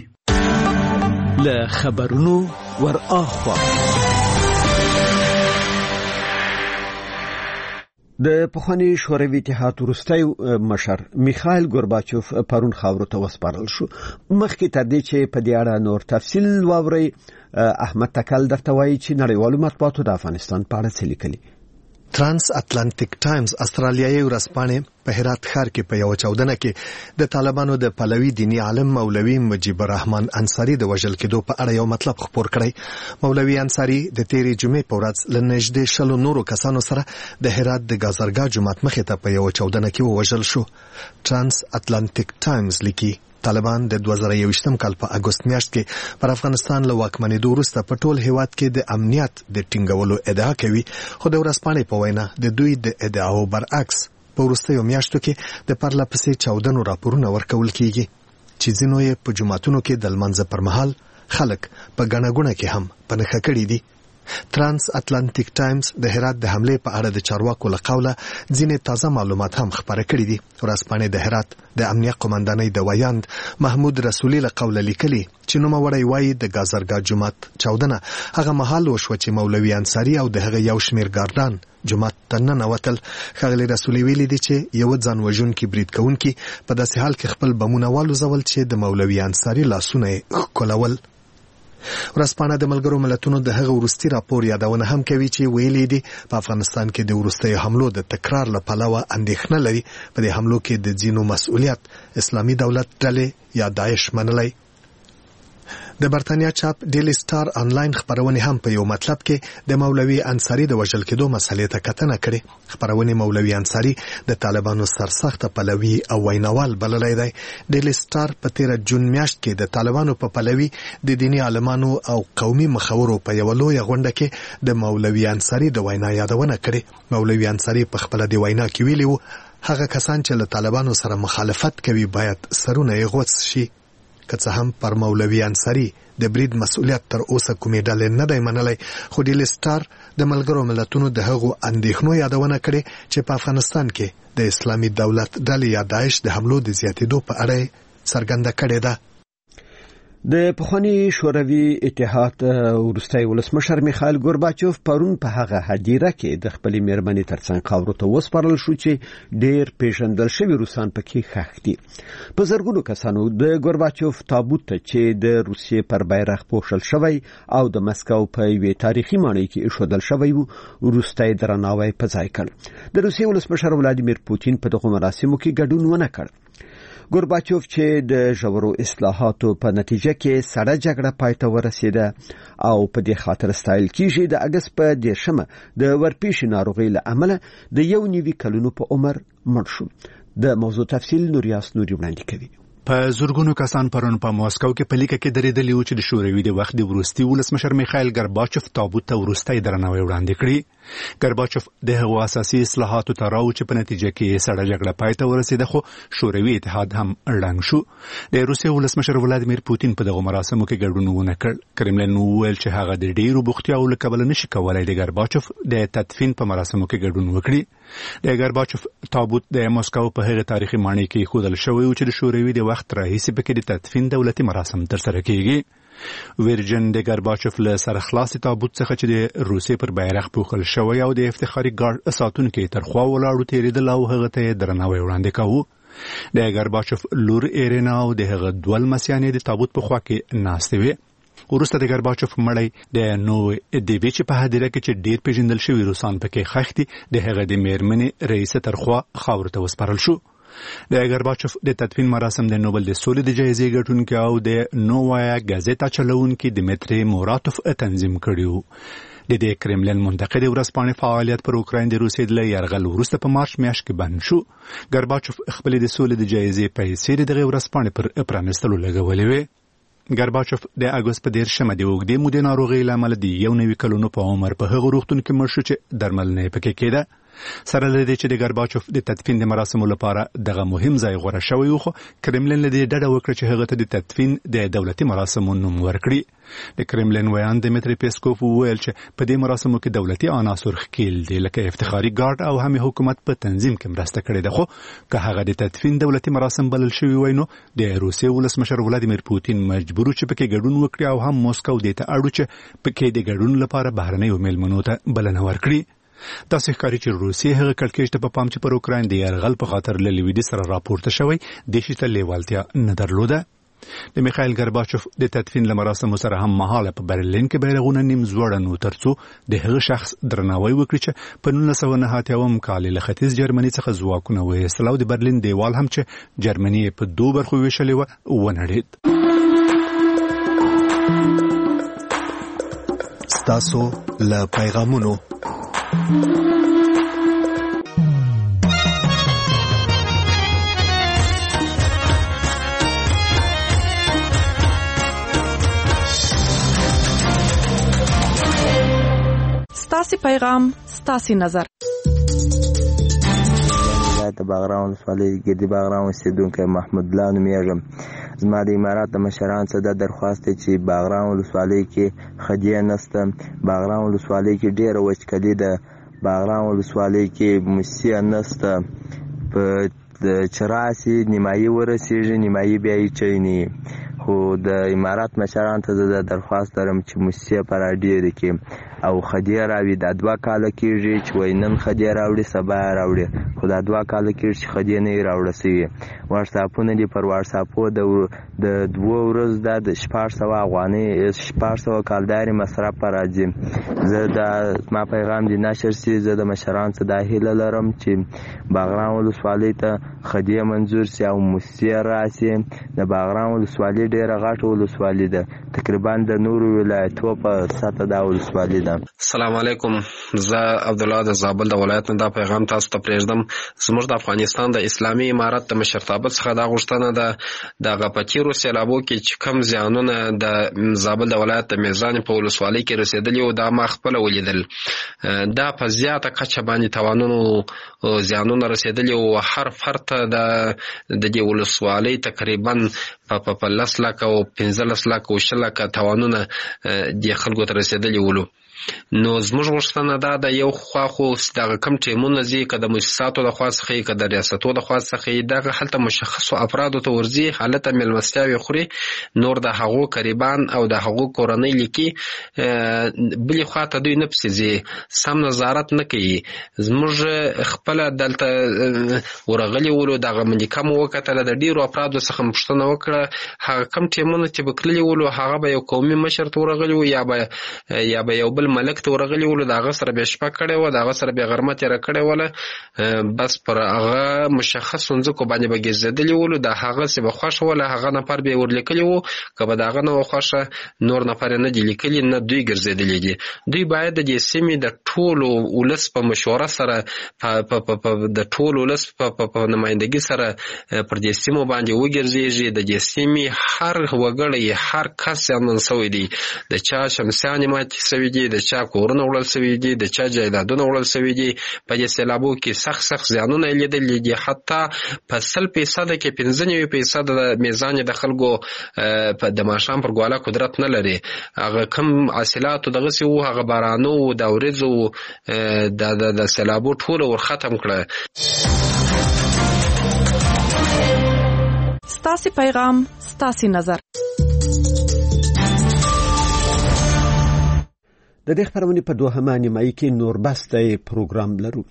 کیږي. له خبرونو ور اخوا د پخوانی شوروي اتحاد وروستی مشر میخائیل گورباچوف پرون خاورو ته وسپارل شو. مخکې تر دې چې په دې اړه نور تفصیل واوري احمد تکل درته وایي چې نړیوالو مطبوعاتو د افغانستان په اړه څه لیکلي. ترانس اتلانتیک ټایمز استرالیایي ورځپاڼې په هرات ښار کې په یو چاودنه کې د طالبانو د پلوي دینی عالم مولوي مجيب الرحمن انصاری د وژل کېدو په اړه یو مطلب خبر کړی. مولوي انصاری د تیرې جمعې په ورځ له نږدې شلو نورو کسانو سره د هرات د ګازرګا جومات مخې ته په یو چاودنه کې ووژل شو. ترانس اتلانتیک ټایمز لیکي طالبان د دوه زره یوویشتم کال په اگست میاشت کې پر افغانستان له واکمنېدو وروسته په ټول هیواد کې د امنیت د ټینګولو ادعا کوي. خو د ورځپاڼې په وینا د دوی د ادعاو برعکس په وروستیو میاشتو کې د پرله پسې چاودنو راپورونه ورکول کیږي چې ځینو یې په جوماتونو کې د لمانځه پر مهال خلک په ګڼه ګوڼه کې هم په نښه کړي دي. ترانس اتلانټیک ټایمز د هرات د حمله په اړه د چارواکو له قوله ځینې تازه معلومات هم خبره کړي دي. ورځپاڼې د هرات د امنیه قومندانۍ د ویاند محمود رسولي له قوله لیکلي چې نوموړی وایي د ګازرګا جومات چاودنه هغه مهال وشوه چې مولوي انصاري او د هغه یو شمېر ګاردان جومات ته ننوتل. ښاغلي رسولي ویلي دي چې یو ځان وژونکي برید کوونکي په داسې حال کې خپل بمونه والوزول چې د مولوي انصاري لاسونه یې ښکلول. ورځپاڼه د ملګرو ملتونو د هغه وروستي راپور یادونه هم کوي چې ویلي دي په افغانستان کې د وروستیو حملو د تکرار له پلوه اندېښنه لري. په دې حملو کې د ځینو مسؤلیت اسلامي دولت ډلې یا داعش منلی. د برتانیا چاپ ډیلی سټار انلاین خبرونه هم په یو مطلب کې د مولوي انصاري د وژل کېدو مسلې ته کتنه کړې. خبرونه مولوي انصاري د طالبانو سرسخت پلوي او ویناوال بللی دی. ډیلی سټار په تیر جون میاشت کې د طالبانو په پلوي د دیني عالمانو او قومي مخورو په یو لوی غونډه کې د مولوي انصاري د وینا یادونه کړې. مولوي انصاري په خپل د وینا کې ویلي وو هغه کسان چې له طالبانو سره مخالفت کوي باید سرونه یې غوڅ شي. که څه هم پر مولوي انصاري د برید مسؤلیت تر اوسه کومې ډلې نه دی منلی، خو ډیلی سټار د ملګرو ملتونو د هغو اندېښنو یادونه کړې چې په افغانستان کې د اسلامي دولت ډلې یا داعش د حملو د زیاتېدو په اړه څرګنده کړې ده. د پخوانی شوروي اتحاد وروستی ولسمشر میخائیل ګورباچوف پرون په هغه هدیره کې د خپلې میرمنې ترڅنګ خاورو ته وسپارل شو چې ډېر پیژندل شوي روسان پکې ښخ دي. په زرګونو کسانو د ګورباچوف تابوت ته چې د روسیې پر بیرغ پوښل شوی او د مسکو په یوې تاریخي ماڼۍ کې ایښودل شوی و وروستی درناوی په ځای کړ. د روسیې ولسمشر ولادیمیر پوتین په دغو مراسمو کې ګډون ونه کړ. ګورباچوف چې د ژورو اصلاحاتو په نتیجه کې سړه جګړه پای ته ورسېده او په دې خاطر ستایل کیږي د اګست په دیرشمه د ورپېښې ناروغۍ له امله د یو نوي کلونو په عمر مړ شو. د موضوع تفصیل نوریاس نوري وړاندې کوي. په زورګونو کسان پرون په ماسکو کې په لیکه کې درېدلي و چې د شوروي د وخت د وروستي ولسمشر میخائیل ګورباچوف تابوت ته وروستی درناوی وړاندې کړی. ګورباچوف د هغو اساسي اصلاحاتو ته راو چې په نتیجه کې سړه جګړه پای ته ورسېده، خو شوروي اتحاد هم ړنګ شو. د روسیې ولسمشر ولادیمیر پوتین په دغو مراسمو کې ګډون ونه کړ. کرملین وویل چې هغه د ډېرو بوختیاوو له کبله نشي کولی د ګورباچوف د تدفین په مراسمو کې ګډون وکړي. د ګورباچوف تابوت د ماسکو په هغه تاریخي ماڼۍ کې ایښودل شوی و چې د شوروي د وخت راهیسې پکې د تدفین دولتي مراسم ترسره کیږي. ویرجن د ګورباچوف له سرخلاصي تابوت څخه چې د روسیې پر بیرغ پوښل شوی او د افتخاري ګارد ساتونکي تر خوا ولاړو تېرېدل او هغه ته درناوی وړاندې کاوه. د ګورباچوف لور ایرینا او د هغه دوه لمسیانې د تابوت په خوا کې ناستې وې. وروسته د ګورباچوف مړی د نو د ویچ په هدیره کې چې ډېر پیژندل شوي روسان پکې ښخ دي د هغه د میرمنې رئیسه تر خوا خاورو ته وسپارل شو. د ګورباچوف د تدفین مراسم د نوبل د سولې د جایزې ګټونکي او د نووایا غازیتا چلوونکي دمیتری موراتوف تنظیم کړیو. د دې کرملین منتقد ورځپاڼې فعالیت پر اوکراین د روسیې د یرغل وروسته په مارچ میاشت کې بند شو. ګورباچوف خپل د سولې د جایزې پیسې د ورځپاڼې پر پرانستلو لګولې وې. ګورباچوف د اګوست په دیرشمه د اوږدې مودې ناروغۍ له امله د یو نوي کلونو په عمر په هغه روغتون کې مړ شو چې درملنه یې پکې کېده. سره له دې چې د ګورباچوف د تدفین د مراسمو لپاره دغه مهم ځای غوره شوی و، خو کرملین له دې ډډه وکړه چې هغه ته د تدفین د دولتي مراسمو نوم ورکړي. د کرملین ویاند دمیتری پیسکوف وویل چې په دې مراسمو کې دولتي عناصر ښکیل دي لکه افتخاري ګارد او هم حکومت په تنظیم کې مرسته کړې ده، خو که هغه د تدفین دولتي مراسم بلل شوي وای نو د روسیې ولسمشر ولادیمیر پوتین مجبور چې پکې ګډون وکړي او هم موسکو دې ته اړ چې پکې د ګډون لپاره بهرنیو میلمنو ته بلنه ورکړي. تاسو ښکاري چې روسیې هغه کړکېچ ته په پام چې پر اوکراین د یرغل په خاطر له لویدیځ سره راپورته شوی دیشي ته لیوالتیا نه درلوده. د میخائیل ګورباچوف د تدفین له مراسمو سره هم مهاله په برلین کې بیرغونه نیم ځوړند و ترڅو د هغه شخص درناوی وکړي چې په نولس سوه نهه اتیاوم کال له ختیځ جرمني څخه ځواکونه وایستل او د برلین دیوال هم چې جرمني په دوه برخو ویشلې وه ونړېد. ستاسو له پیغامونو ستاسو پیغام ستاسو نظر. د باغراون فعالی ګردی باغراون اوسیدونکو محمود الله نومیږم. زما د امارات د مشران څخه د درخواست چې باغران ولسوالۍ کې خدي نسته، باغران ولسوالۍ کې ډېره وچکلي ده، باغران ولسوالۍ کې موسیه نسته، په چې راسي نیمایي ورسېږي نیمایي بیا یې چیني. خو د امارات مشران ته زه د درخواست لرم چې موسیه په را ډېرې کړي او خدیه راوړي. دا دوه کاله کېږي چې وایي نن خدیه راوړي سبا یې راوړي، خو دا دوه کاله کېږي چې خدیه نه یې راوړه سوې. واټساپونه دي پر واټساپو د دوو ورځو دا د شپږ سوه افغانۍ شپږ سوه کالداري مصرف په راځي. زه دا زما پیغام دې نشر سي. زه د مشران څخه دا هیله لرم چې باغران ولسوالۍ ته خدیه منظور سي او موسیه راسي. د باغران ولسوالۍ ډېره غټه ولسوالي ده، تقریبا د نورو ولایتو په سطحه دا ولسوالي ده. السلام علیکم، زه عبدالله د زابل د ولایت نه دا پیغام تاسو ته پرېږدم. زموږ د افغانستان د اسلامي امارت د مشرتابه څخه دا غوښتنه ده دغه په تېرو سیلابو کې چې کوم زیانونه د زابل د ولایت د میزان په ولسوالۍ کې رسېدلي وو، دا ما خپله ولیدل. دا په زیاته کچه باندې تاوانونو زیانونه رسېدلي وو. هر فرد ته د دې ولسوالۍ تقریبا په لس لکه او پنځلس لکه او شل لکه تاوانونه دې خلکو ته رسېدلي ولو. نو زموږ غوښتنه دا ده یو خوا خو دغه کم ټیمونه ځي، که د مؤسساتو د خوا څخه یي که د ریاستو د خوا څخه یي، دغه هلته مشخصو افرادو ته ورځي، هلته مېلمستیاوې خوري، نور د هغو قریبان او د هغو کورنۍ لیکي. بلې خوا ته دوی نه پسې ځي، سم نظارت نه کوي. زموږ خپله دلته ورغلي ولو، دغه ملیکه مو وکتله، د ډېرو افرادو څخه مو پوښتنه وکړه. هغه کم ټیمونه چې به کللي ولو، هغه به یو قومي مشر ته ورغلي وو یا به یا به یو بل ملک ته ورغلي ولو، د هغه سره بیا شپه کړې وه، د هغه سره بیا غرمه تېره کړې وله، بس پر هغه مشخصو ځمکو باندې به ګرځېدلي ولو. د هغسې به خوښه وله، هغه نفر به یې ورلیکلي وو، که به د هغه نه وه خوښه نور نفر یې نه دي لیکلي، نه دوی ګرځېدلي دي. دوی باید د دې سیمې د ټولو ولس په مشوره سره د ټول ولس په نمایندګي سره پر دې سیمو باندې وګرځېږي. د دې سیمې هر وګړی هر کس زیانمن سوی دی، د چا شمسیانې ماتې سوي دي، د چا کورونه وړل سوي دي، د چا جایدادونه وړل سوي دي. په دې سیلابو کې سخت سخت زیانونه یې لیدلي دي. حتی په سل فیصده کې پنځه نوي فیصده د میزان د خلکو د ماښام پر ګواله قدرت نه لري. هغه کم حاصلاتو دغسې وو، هغه بارانو وو، د وریځو وو، د سیلابو ټوله ور ختم کړه. ستاسې پیغام ستاسې نظر. د دې خبرونې په دوهمه نیمایي کې نور بسته پروګرام لرو.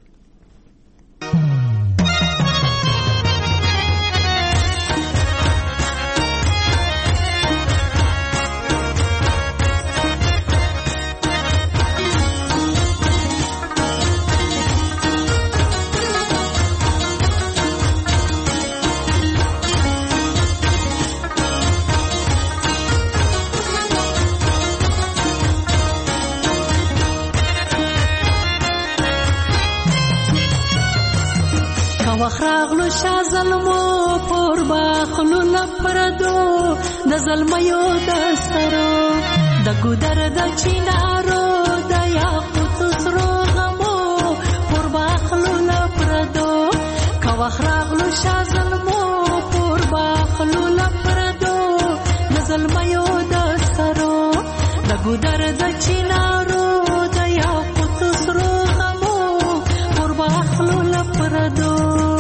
وخراغلو شا ظلمو پور باخلو لپردو د ظلمیو د سرو د ګودر د چینارو د یاقوت سرو غمو پور باخلو لپردو کا وخراغلو شا ظلمو پور باخلو لپردو د ظلمیو د سرو د ګودر د چینارو د یاقوت سرو غمو پور باخلو لپردو.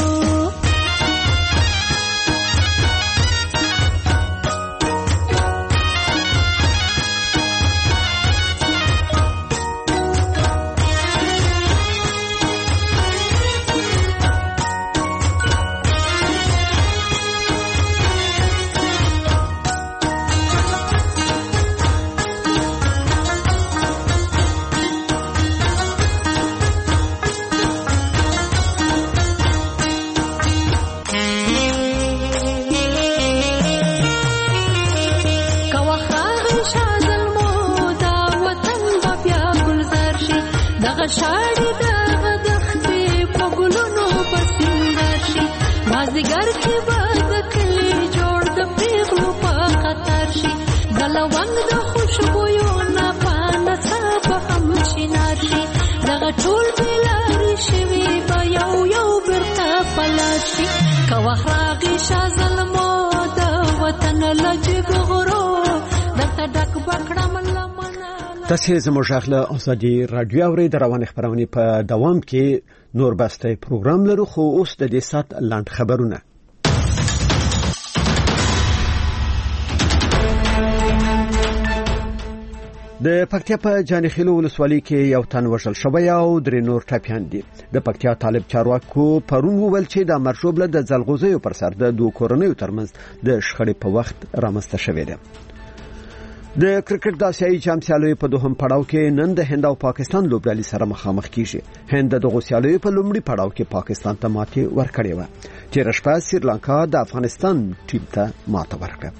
شاړې دغه دښتې په ګلونو بسنګر شي مازدیګر کې به د کلي جوړ د پیغلو په خطر شي د لونګ د خوشبویو نه په نڅا به هم شینار شي دغه ټول بېلارې شوي به یو یو بیرته په لار شي که وخت راغی شا ظلمو د وطن تاسو زموږ غږ ازادي رادیو اوري د روان خبرونه په دوام کې نور بسته پروګرام لرو خو اوس د دې سات لاند خبرونه. د پکتیا په جانخیلو ولسوالۍ کې یو تن وژل شوی او درې نور ټپیان دي. د پکتیا طالب چارواکو پرون وویل چې د مرشوبله د ځلغوزیو پر سر د دوه کورنیو ترمنځ د شخړې په وخت رامنځته شوې ده. د کرکټ د آسیایي جام سیالیو په دوهم پړاو کې نن د هند او پاکستان لوبډلې سره مخامخ کیږي. هند د دغه سیالیو په لومړي پړاو کې پاکستان ته ماتې ورکړې و چې رشپا سریلانکا د افغانستان ټیم ته ماته ورکړه.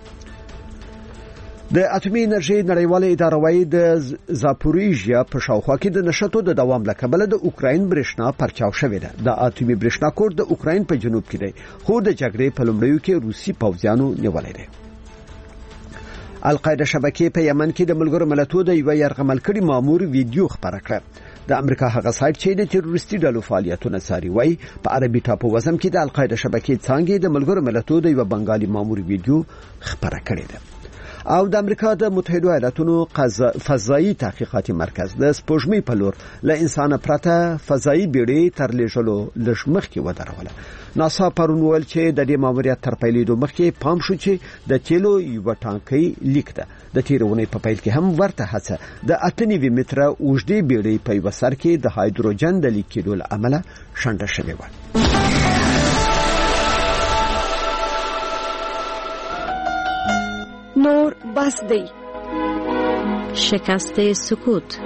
د اټومي انرژي نړیواله اداره وايي د زاپوریژیا په شاوخوا کې د نشټو د دوام لکبل د اوکراین برېښنا پرچاو شوې ده. د اټومي برېښنا کور د اوکراین په جنوب کې دی خو د جګړې په لومړیو کې روسي پوځیانو نیولې ده. القاعده شبکې په یمن کې د ملګرو ملتونو د یو یرغمل کړي مامور ویډیو خبره کړه. د امریکا هغه سایت چې د تروریستي ډلو فعالیتونه څاري وايي په عربي ټاپو وزم کې د القاعده شبکې څنګه د ملګرو ملتونو د یو بنگالي مامور ویډیو خبره کړې ده. او د امریکا د متحده ایالاتونو فضایي تحقیقاتي مرکز د سپوږمۍ په لور له انسان پرته فضایي بیړۍ تر لېږلو لږ مخکې ودروله. ناسا پرون ویل چې د دې ماموریت تر پیلېدو مخکې پام شو چې د تیلو یو ټانکۍ لیک ده. د تیرونې په پیل کې هم ورته هڅه د اته نوي متره اوږدې بیړۍ په یو سر کې د هایدروجن د لیک کېدو له امله شنډه شوې و. نور بس دی. شکست سکوت.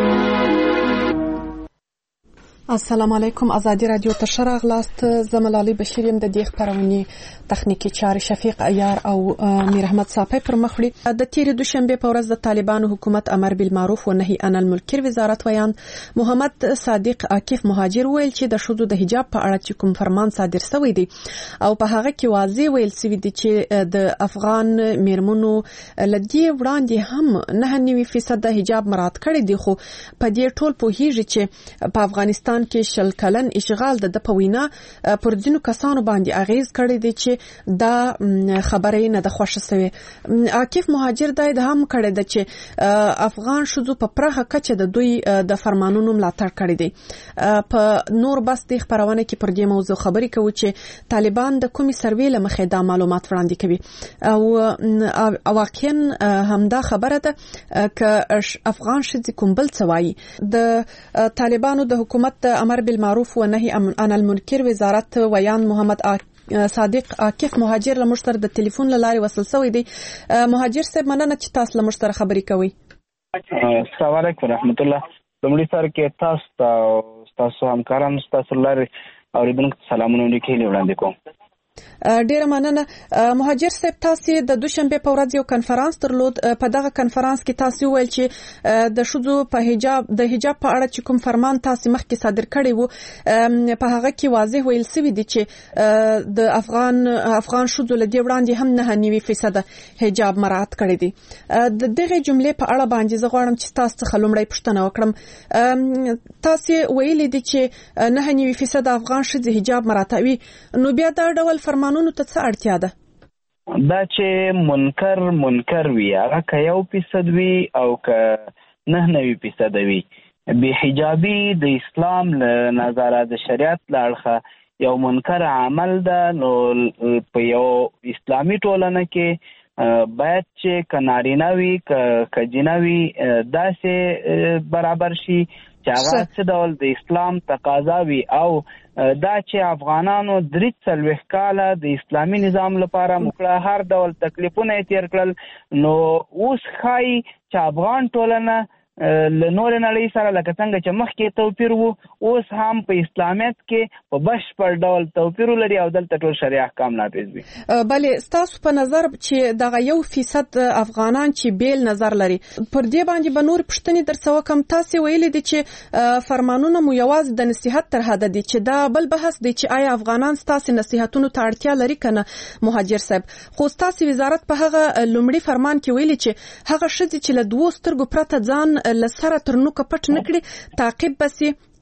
السلام علیکم. ازادي رادیو ته شراغلاست. زملالي بشیریم د دې خبرونې تخنیکی چارې شفیق عیار او میر احمد صافی پر مخړي. د تیرې دوشنبه په ورځ د طالبانو حکومت امر بالمعروف و نهي عن المنکر وزارت ویان محمد صادق عاکف مهاجر ویل چې د شذو د حجاب په اړه چې کوم فرمان صادر شوی دی او په هغه کې واضح ویل شوی دی چې د افغان میرمنو لدی وړاندې هم نه نوي فیصد د حجاب مراعات کړی دی خو په دې ټول په هیڅ چې په افغانستان کې شل کلن اشغال د پوینا پر ځینو کسانو باندې اغیز کړی دی چې دا خبرې نه د خوښه سوي. عاکف مهاجر دا هم کړی دی چې افغان شذو په پرخه کچه د دوی د فرمانونو ملاتړ کړی دی. په نور بس د خبرونه کې پر دې موضوع خبرې کوي چې طالبان د کومي سروې لمخې دا معلومات وړاندې کوي او واقعا همدا خبره ده ک افغان شذ کوم بل څوای د طالبانو د حکومت امر بالمعروف و نهي عن المنکر وزارت ویان محمد صادق عاکف مهاجر له مشتر د ټلیفون لاري وصل شوی دی. مهاجر صاحب مننه چې تاسو له مشتر خبرې کوي. السلام علیکم رحمت الله. لمړي سره کې تاسو تاسو همکارانو تاسو لاري اوریدونکو سلامونه لیکلي وړاندې کوم. ډیره مننه. مهاجر صاحب تاسو د دوشنبه په ورځ یو کنفرانس درلود. په دغه کنفرانس کې تاسو ویل چې د شذو په حجاب د حجاب په اړه چې کوم فرمان تاسو مخکې صادر کړی وو په هغه کې واضح ویل شوی دی چې د افغان افغان شذو له دې وړاندې هم نه نوي فیصد حجاب مراعات کړی دی. د دغه جملې په اړه باندې زه غواړم چې تاسو څخه لومړی پوښتنه وکړم. تاسو ویل دي چې نه نوي فیصد افغان شذو حجاب مراعاتوي نو بیا دا ډول فرمانونو ته څه اړتیا ده؟ دا چې منکر منکر وي هغه که یو فیصد وي او که نه نوي فیصد وي بې حجابي د اسلام له نظره د شریعت له اړخه یو منکر عمل ده. نو په یو اسلامي ټولنه کې باید چې که نارینه وي که جنه وي داسې برابر شي چې هغه څه ډول د اسلام تقاضا وي او دا چې افغانانو درې څلوېښت کاله د اسلامي نظام لپاره موږ هر ډول تکلیفونه یې تیر کړل نو اوس ښایي چې افغان ټولنه له نور نړۍ سره لکه څنګه چې مخکې توپیر وو اوس هم په اسلامیت کې په بشپړ ډول توپیر لري او دلته ټول شریعه احکام نافذ وي. بلې ستاسو په نظر چې دغه یو فیصد افغانان چې بیل نظر لري پر دې باندې به نور پوښتنې درڅ وکم. تاسو ویلي دي چې فرمانونه مو یوازې د نصیحت تر حده دي چې دا بل بحث دی چې آیا افغانان ستاسو نصیحتونو ته اړتیا لري کنه مهاجر صاحب. خو ستاسو وزارت په هغه لومړي فرمان کې ویلي چې هغه شذې چې له دوه سترګو پرته ځان لسره تر نو کپټ نکړي تعقیب بسي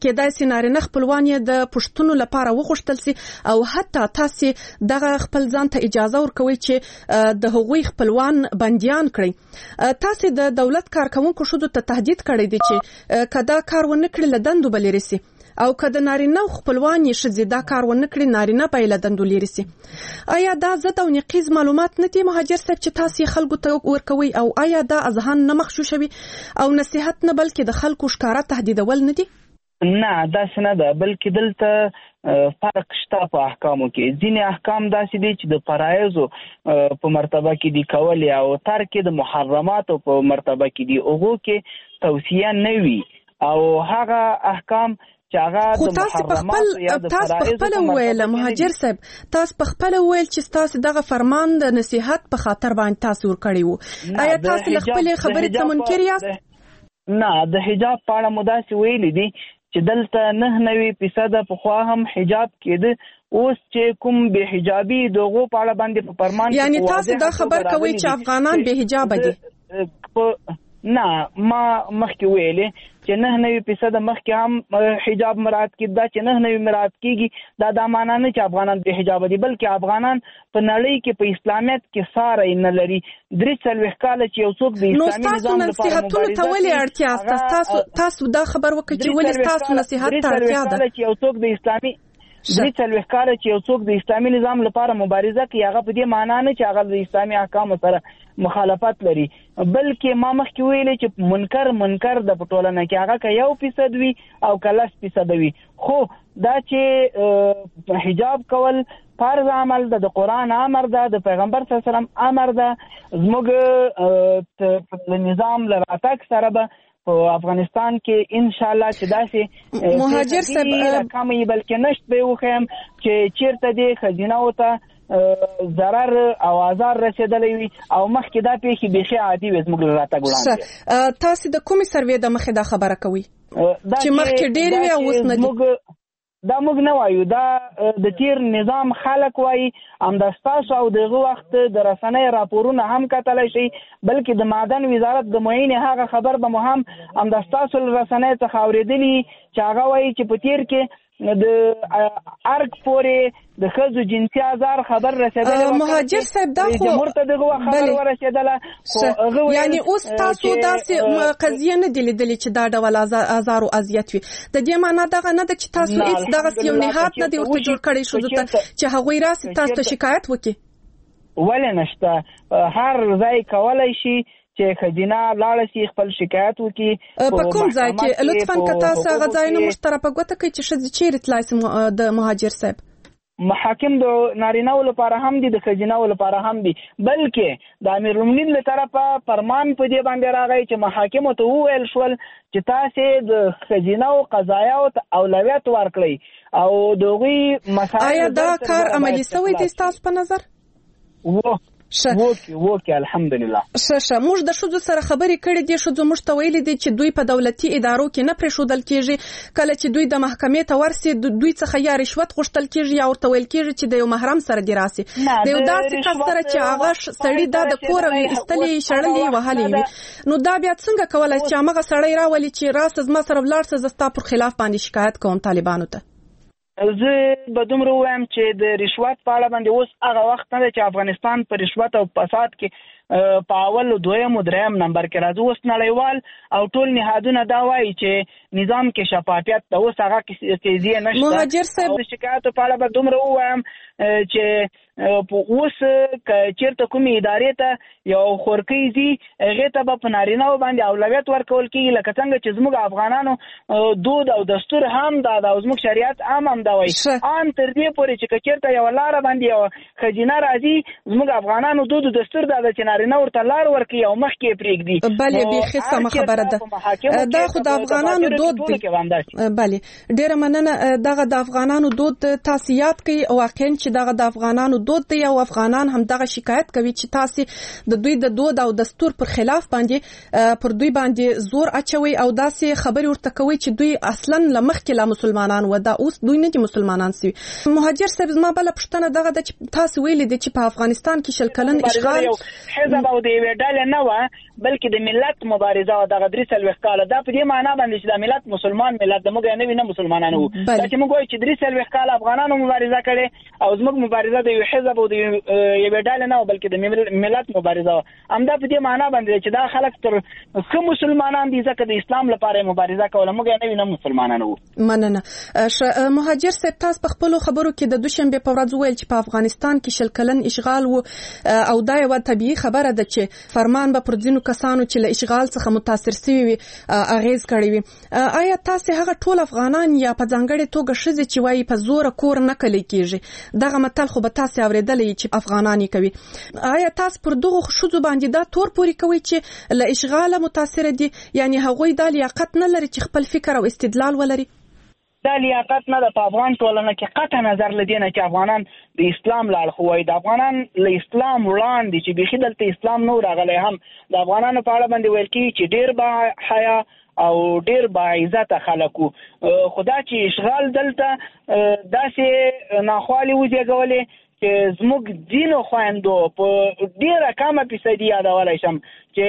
کېدای سي نارینه خپلوان یې د پښتنو لپاره وغوښتل سي او حتی تاسو دغه خپل ځان ته اجازه ورکوي چې د هغوی خپلوان بنديان کړي. تاسو د دولت کارکونکو شودو ته تهدید کړی دی چې کدا کار ونه کړي لدندو بلری سي او کله نارینه خپلوان یې شزي دا کار ونه کړی نارینه په لدندو لري سي. آیا دا زده او نقیز معلومات نه دي مهاجر صاحب چې تاسو خلکو ته ورکوي او آیا دا اذهان نه مخشوشوي او نصيحت نه بلکې د خلکو ښکارا تهدیدول نه دي؟ نه دا څنګه ده بلکې دلته فرق شته په احکامو کې. ځینې احکام داسې دي چې د فرایضو په مرتبه کې دي کول او ترک د محرماتو په مرتبه کې دي اوغو کې توصیه نه وي او هغه احکام خو تاسو په خپل تاسو په خپل ویل مهاجر صاحب تاسو په خپل ویل چې تاسو دغه فرمان د نصيحت په خاطر باندې تاسو ور کړی وو. آیا تاسو له خپل خبرې څه منکر یاست؟ نه د حجاب په اړه مداسي ویل دي چې دلته نه نوي فیصد په خوا هم حجاب کېده اوس چې کوم به حجابي دغه په اړه باندې په فرمان یعنی تاسو دا خبر کوي چې افغانان به حجاب دي؟ نه ما مخکې ویلې چې نه نوي فیصد مخکې هم حجاب مراد کېد دا چې نه نوي مراد کېږي دا دا معنا نه چې افغانان به حجاب دي بلکې افغانان په نړۍ کې په اسلامیت کې ساره نه لري. درې څلوېښت کاله چې یو څوک د اسلامي نظام لپاره نصيحتونه ته ولې اړتیا تاسو تاسو دا خبر وکړئ چې ولې تاسو نصيحت ته اړتیا ده چې یو څوک د اسلامي درې څلوېښت کاله چې یو څوک د اسلامي نظام لپاره مبارزه کوي هغه په دې معنا نه چې هغه د اسلامي احکامو سره مخالفت لري بلکې ما مخکې ویلې چې منکر منکر د پټولنه کې هغه که یو فیصد وي او که لس فیصد وي خو دا چې حجاب کول فرض عمل ده د قرآن امر ده د پیغمبر صلی الله علیه وسلم امر ده زموږ نظام له راتګ سره به په افغانستان کې ان شاء الله چې داسې مهاجر صاحب کمی بلکې نشت به وخم چې چیرته دی خزینه وته ضرر او آزار رسیدلې وي او مخکې دا پیښې بيخي عادي وي زموږ راته ګوران تاسو د کومي سروې د مخې دا خبره کوي چې مخکې ډېر وي او اوس نه دي دا موږ نه وایو دا د تیر نظام خلک وایي همداستاسو او دغه وخت د رسنۍ راپورونه هم کتلی شي بلکې د معدن وزارت د معین هغه خبر به مو هم همداستاسو رسنۍ څخه اورېدلی چې هغه وایي چې په تیر کې د ارګ پورې د خزو جنسي آزار خبر رسیدلی مهاجر صاحب دا خو مرته دغه خبر ورسیدله خو یعنی اوس تاسو داسې قضیه نه دی لیدلې چې دا ډول آزار او اذیت وي د دې معنا دغه نه ده چې تاسو هیڅ دغه یو نهاد نه دی ورته جوړ کړی شو چې هغوی راسي تاسو ته شکایت وکړي ولې نشته هر ځای کولای شي چې خزینه لاړ شي خپل شکایت وکړي په کوم ځای کې لطفاً که تاسو هغه ځای نه مشترک وګته کوي چې ښځې چیرې تلای سي د مهاجر صاحب محاکم د نارینه‌و لپاره هم دي د ښځینه‌و لپاره هم دي بلکې د امیرالمؤمنین له طرفه فرمان په دې باندې راغی چې محاکمو ته وویل شول چې تاسې د ښځینه‌و قضایاو ته اولویت ورکړئ او د هغوی مسایل آیا دا کار عملي شوی دی ستاسو په نظر؟ و وکي وکي الحمدلله ښه ښه موږ د ښځو سره خبرې کړې دي ښځو موږ ته ویلي دي چې دوی په دولتي ادارو کې نه پرېښودل کېږي کله چې دوی د محکمې ته ورسي دوی څخه یا رشوت غوښتل کېږي یا ورته ویل کېږي چې د یو محرم سره دې راسي د یو داسې کس سره چې هغه سړي دا د کوره وي ایستلې شړلې وهلې وي نو دا بیا څنګه کولی چې همغه سړی راولي چې راسه زما سره ولاړ سه زه ستا پر خلاف باندې شکایت کوم طالبانو ته زه به دومره ووایم چې د رشوت په اړه باندې اوس هغه وخت نه دی چې افغانستان په رشوت او فساد کې په اول دویم او دریم نمبر کې راځي اوس نړیوال او ټول نهادونه دا وایي چې نظام کې شفافیت ته اوس هغه کیسې نشته مهاجر صاحب د شکایتو په اړه به دومره ووایم چې اوس چیرته کومې ادارې ته یو خورکۍ ځي هغې ته به په نارینه‌و باندې اولویت ورکول کېږي لکه څنګه چې زموږ افغانانو دود او دستور هم دا ده او زموږ شریعت هم هم دا وایي ان تر دې پورې چې که چیرته یوه لاره باندې یوه ښځینه راځي زموږ افغانانو دود او دستور دا ده چې نارینه ورته لار ورکړي او مخکې یې پرېږدي بلې بیخي سمه خبره ده دا خو د افغانانو دود دی بلې ډېره مننه دغه د افغانانو دود تاسو یاد کړئ واقعا چې دغه د افغانانو دود دی او افغانان هم دغه شکایت کوي چې تاسو د دوی د دود او دستور پر خلاف باندې پر دوی باندې زور اچوي او داسې خبرې ورته کوي چې دوی اصلا لمخکې لا مسلمانان و دا اوس دوی نه دي مسلمانان سي مهاجر صاحب زما بل پښتنه دغه د تاسو ویلي دي چې په افغانستان کې شل کلن اشغال حزب او د یوې ډلې نه وه بلکې د ملت مبارزه وه دغه درې څلوېښت کاله. دا په دې معنا باندې چې دا ملت مسلمان ملت د موږ نه وي نه مسلمانان وو. دا چې موږ وایو چې درې څلوېښت کاله افغانانو مبارزه کړې او زموږ مبارزه د یو حزب او د یوې ډلې نه وه بلکې د ملت مبارزه وه. همدا په دې معنا باندې چې دا خلک تر ښه مسلمانان دي ځکه د اسلام لپاره مبارزه کوله موږ نه وي نه مسلمانان وو. مننه. مهاجر صاحب تاسو په خپلو خبرو کې د دوشنبه په ورځ ویل چې په افغانستان کې شل کلن اشغال وو او دا یو طبيعي خبره ده چې فرمان به پر ځینو کسانو چې له اشغال څخه متاثر شوي وي اغیز کړی وي. آیا تاسو هغه ټول افغانان یا په ځانګړي توګه ښځې چې وایي په زور کور نه کلی کیږي دغه متل خو به تاسو اوریدلې چې افغانان کوي، آیا تاسو پر دغه ښځو باندې دا تور پوري کوي چې له اشغال متاثر دي یعنی هغوی د لیاقت نه لري چې خپل فکر او استدلال ولري؟ دا لیاقت نه ده په افغان ټولنه کې قطع نظر لدینه چې افغانان د اسلام لاړ خو وای د افغانان له اسلام وړاندې چې بيخي دلته اسلام نو راغلی هم د افغانانو په اړه باندې ویل کی چې ډیر با حیا او ډیر با عزت خلکو خدا چې اشغال دلته داسې ناخوالي وځګولې چې زموږ دین او خويندو په ډیره کمه فیصدي یادولای شم چې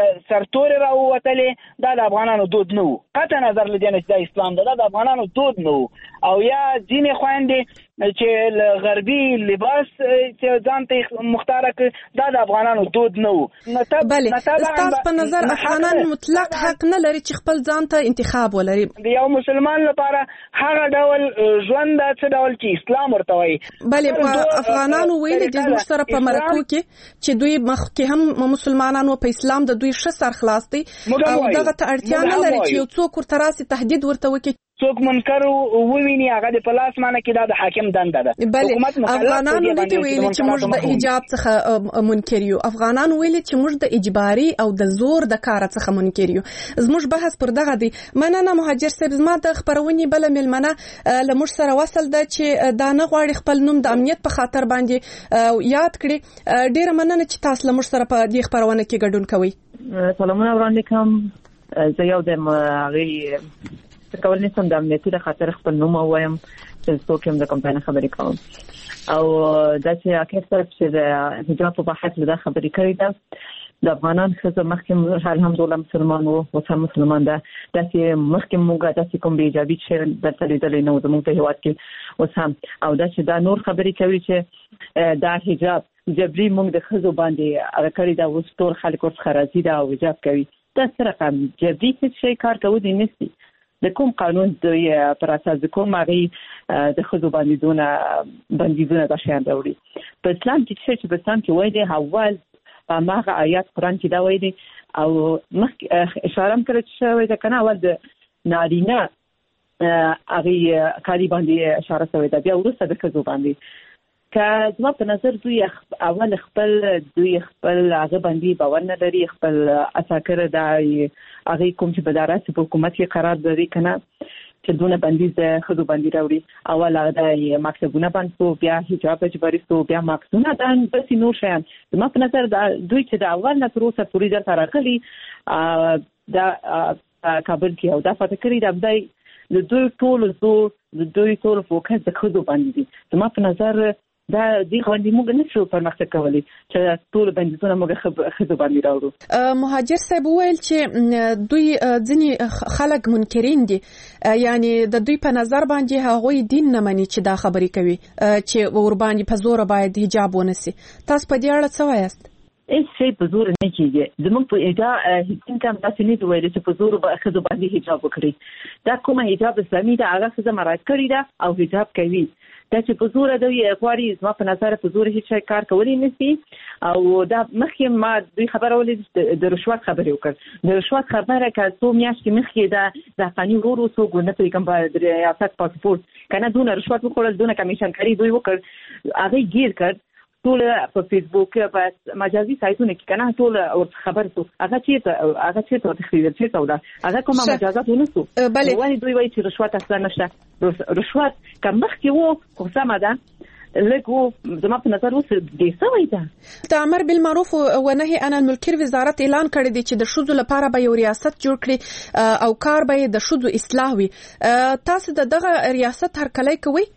سرتوري راووتلې دا د افغانانو دود نه وو. قطع نظر لدینه چې د اسلام دا د افغانانو دود نه وو او یا دین خويندې چې غربي لباس چې ځان ته مختار کړ دا د افغانانو دود نه وو. بله تاسو په نظر افغانان مطلق حق نه لري چې خپل ځان ته انتخاب ولري. د یو مسلمان لپاره هغه ډول ژوند د څه ډول چې اسلام ورته وایي. بله افغانانو ویل دي موږ سره په مرکو کې چې دوی مخکې هم مسلمانانو په اسلام د دوی ښه سر خلاص دي او دغه ته اړتیا نه لري چې یو څوک ورته راسي تهدید ورته وکړي. څوک منکر وویني هغه د پلاس معنی کې دا د حاکم دنده ده. حکومت افغانانو دې ویل چې موږ د حجاب څخه منکر یو، افغانانو ویل چې موږ د اجباري او د زور د کار څخه منکر یو. زموږ بحث پر دغه دی. مننه مهاجر صاحب زما د خبرونې بل ملمنه لمر سره وصل ده چې دا نه غواړي خپل نوم د امنیت په خاطر باندې یاد کړي. ډیره مننه چې تاسو لمر سره په دې خبرونه کې ګډون کوئ. سلامونه وړاندې کوم. زه یو د هغه کول نشم د امنیتي د خاطر خپل نوم وایم چې څوک هم د کمپاین خبرې کوم او دا چې اخر طرف چې د حجاب په بحث له خبرې کړې ده د افغانان څخه مخکې الحمدلله مسلمان وو او هم مسلمان ده چې مخکې موږ داسې کوم بي ایجابي چې درته لیدلې نه زموږ په هیواد کې اوس هم او دا چې دا نور خبرې کوي چې دا حجاب جبري موږ د خزو باندې هغه کړی دا اوس ټول خلک ورڅخه راځي دا او حجاب کوي دا سره کوم جبري څه کار کوي دي نشي د کوم قانون د پر اساس د کوم مغي د خزو باندې بندیزونه د شان راوړي په اسلام کې چې په اسلام کې وایي د حوال هغه آیات قرآن کې دا وایي او مخ اشاره کړې چې وایي دا کنه اول د نارینه هغه کاری باندې اشاره شوی دا بیا ورسته د خزو باندې که زما په نظر دوی اول خپل دوی خپل هغه باندې باور نه لري خپل اساکر د هغه کوم چې بدارات په حکومت کې قرار لري کنه چې دونه بندیز خدو باندې راوړي اول هغه د مکتبونه باندې بیا حجاب اجباري سو بیا مکتبونه د بس نور شیان زما په نظر دوی چې د اول نه تر اوسه پوری در راغلي دا کابل کې او دا فاتکري د ابدای د دوی ټول زو د دوی ټول فوکس د خدو باندې زما په نظر دا دی غوندي موږ نه شو پرمختګ کولی چې ټول بندیزونه موږ خزو باندې راوړو. مهاجر صاحب ویل چې دوی ځینې خلک منکرین دي یعنی د دوی په نظر باندې هغوی دین نه مني چې دا خبرې کوي چې ور باندې په زور باید حجاب ونسي. تاسو په دې اړه څه وایاست؟ هیڅ شی په زور نه کیږي. زموږ په اجازه هیڅ کوم تاسو نه ویل چې په زور به خزو باندې حجاب وکړي. دا کومه حجاب اسلامي دا هغه څه مراد کړی دا او حجاب کوي دا چې په زور دوی غواړي زما په نظر په زور هیڅ کار کولی نشي او دا مخکې ما دوی خبره ولې د رشوت خبرې وکړ د رشوت خبره که څو میاشتې مخکې دا د افغاني ورو څو ګونه په کوم د ریاست پاسپورت کنه دونه رشوت وکړل دونه کمیشن کاری دوی وکړ هغه گیر کړ ټول په فیسبوک په مجازي سایتونو کې کنه ټول خبر څو هغه چې هغه چې ته تخیل چې څو دا هغه کومه مجازات ونسو وایي دوی وایي چې رشوت اصلا نشته رشوت کوم مخکې وو خو سم ده لګو زما په نظر اوس دې سوي ده. د امر بالمعروف او نهي عن المنکر وزارت اعلان کړی دی چې د شذو لپاره به یو ریاست جوړ کړي او کار به د شذو اصلاح وي. تاسو د دغه ریاست هرکلی کوئ؟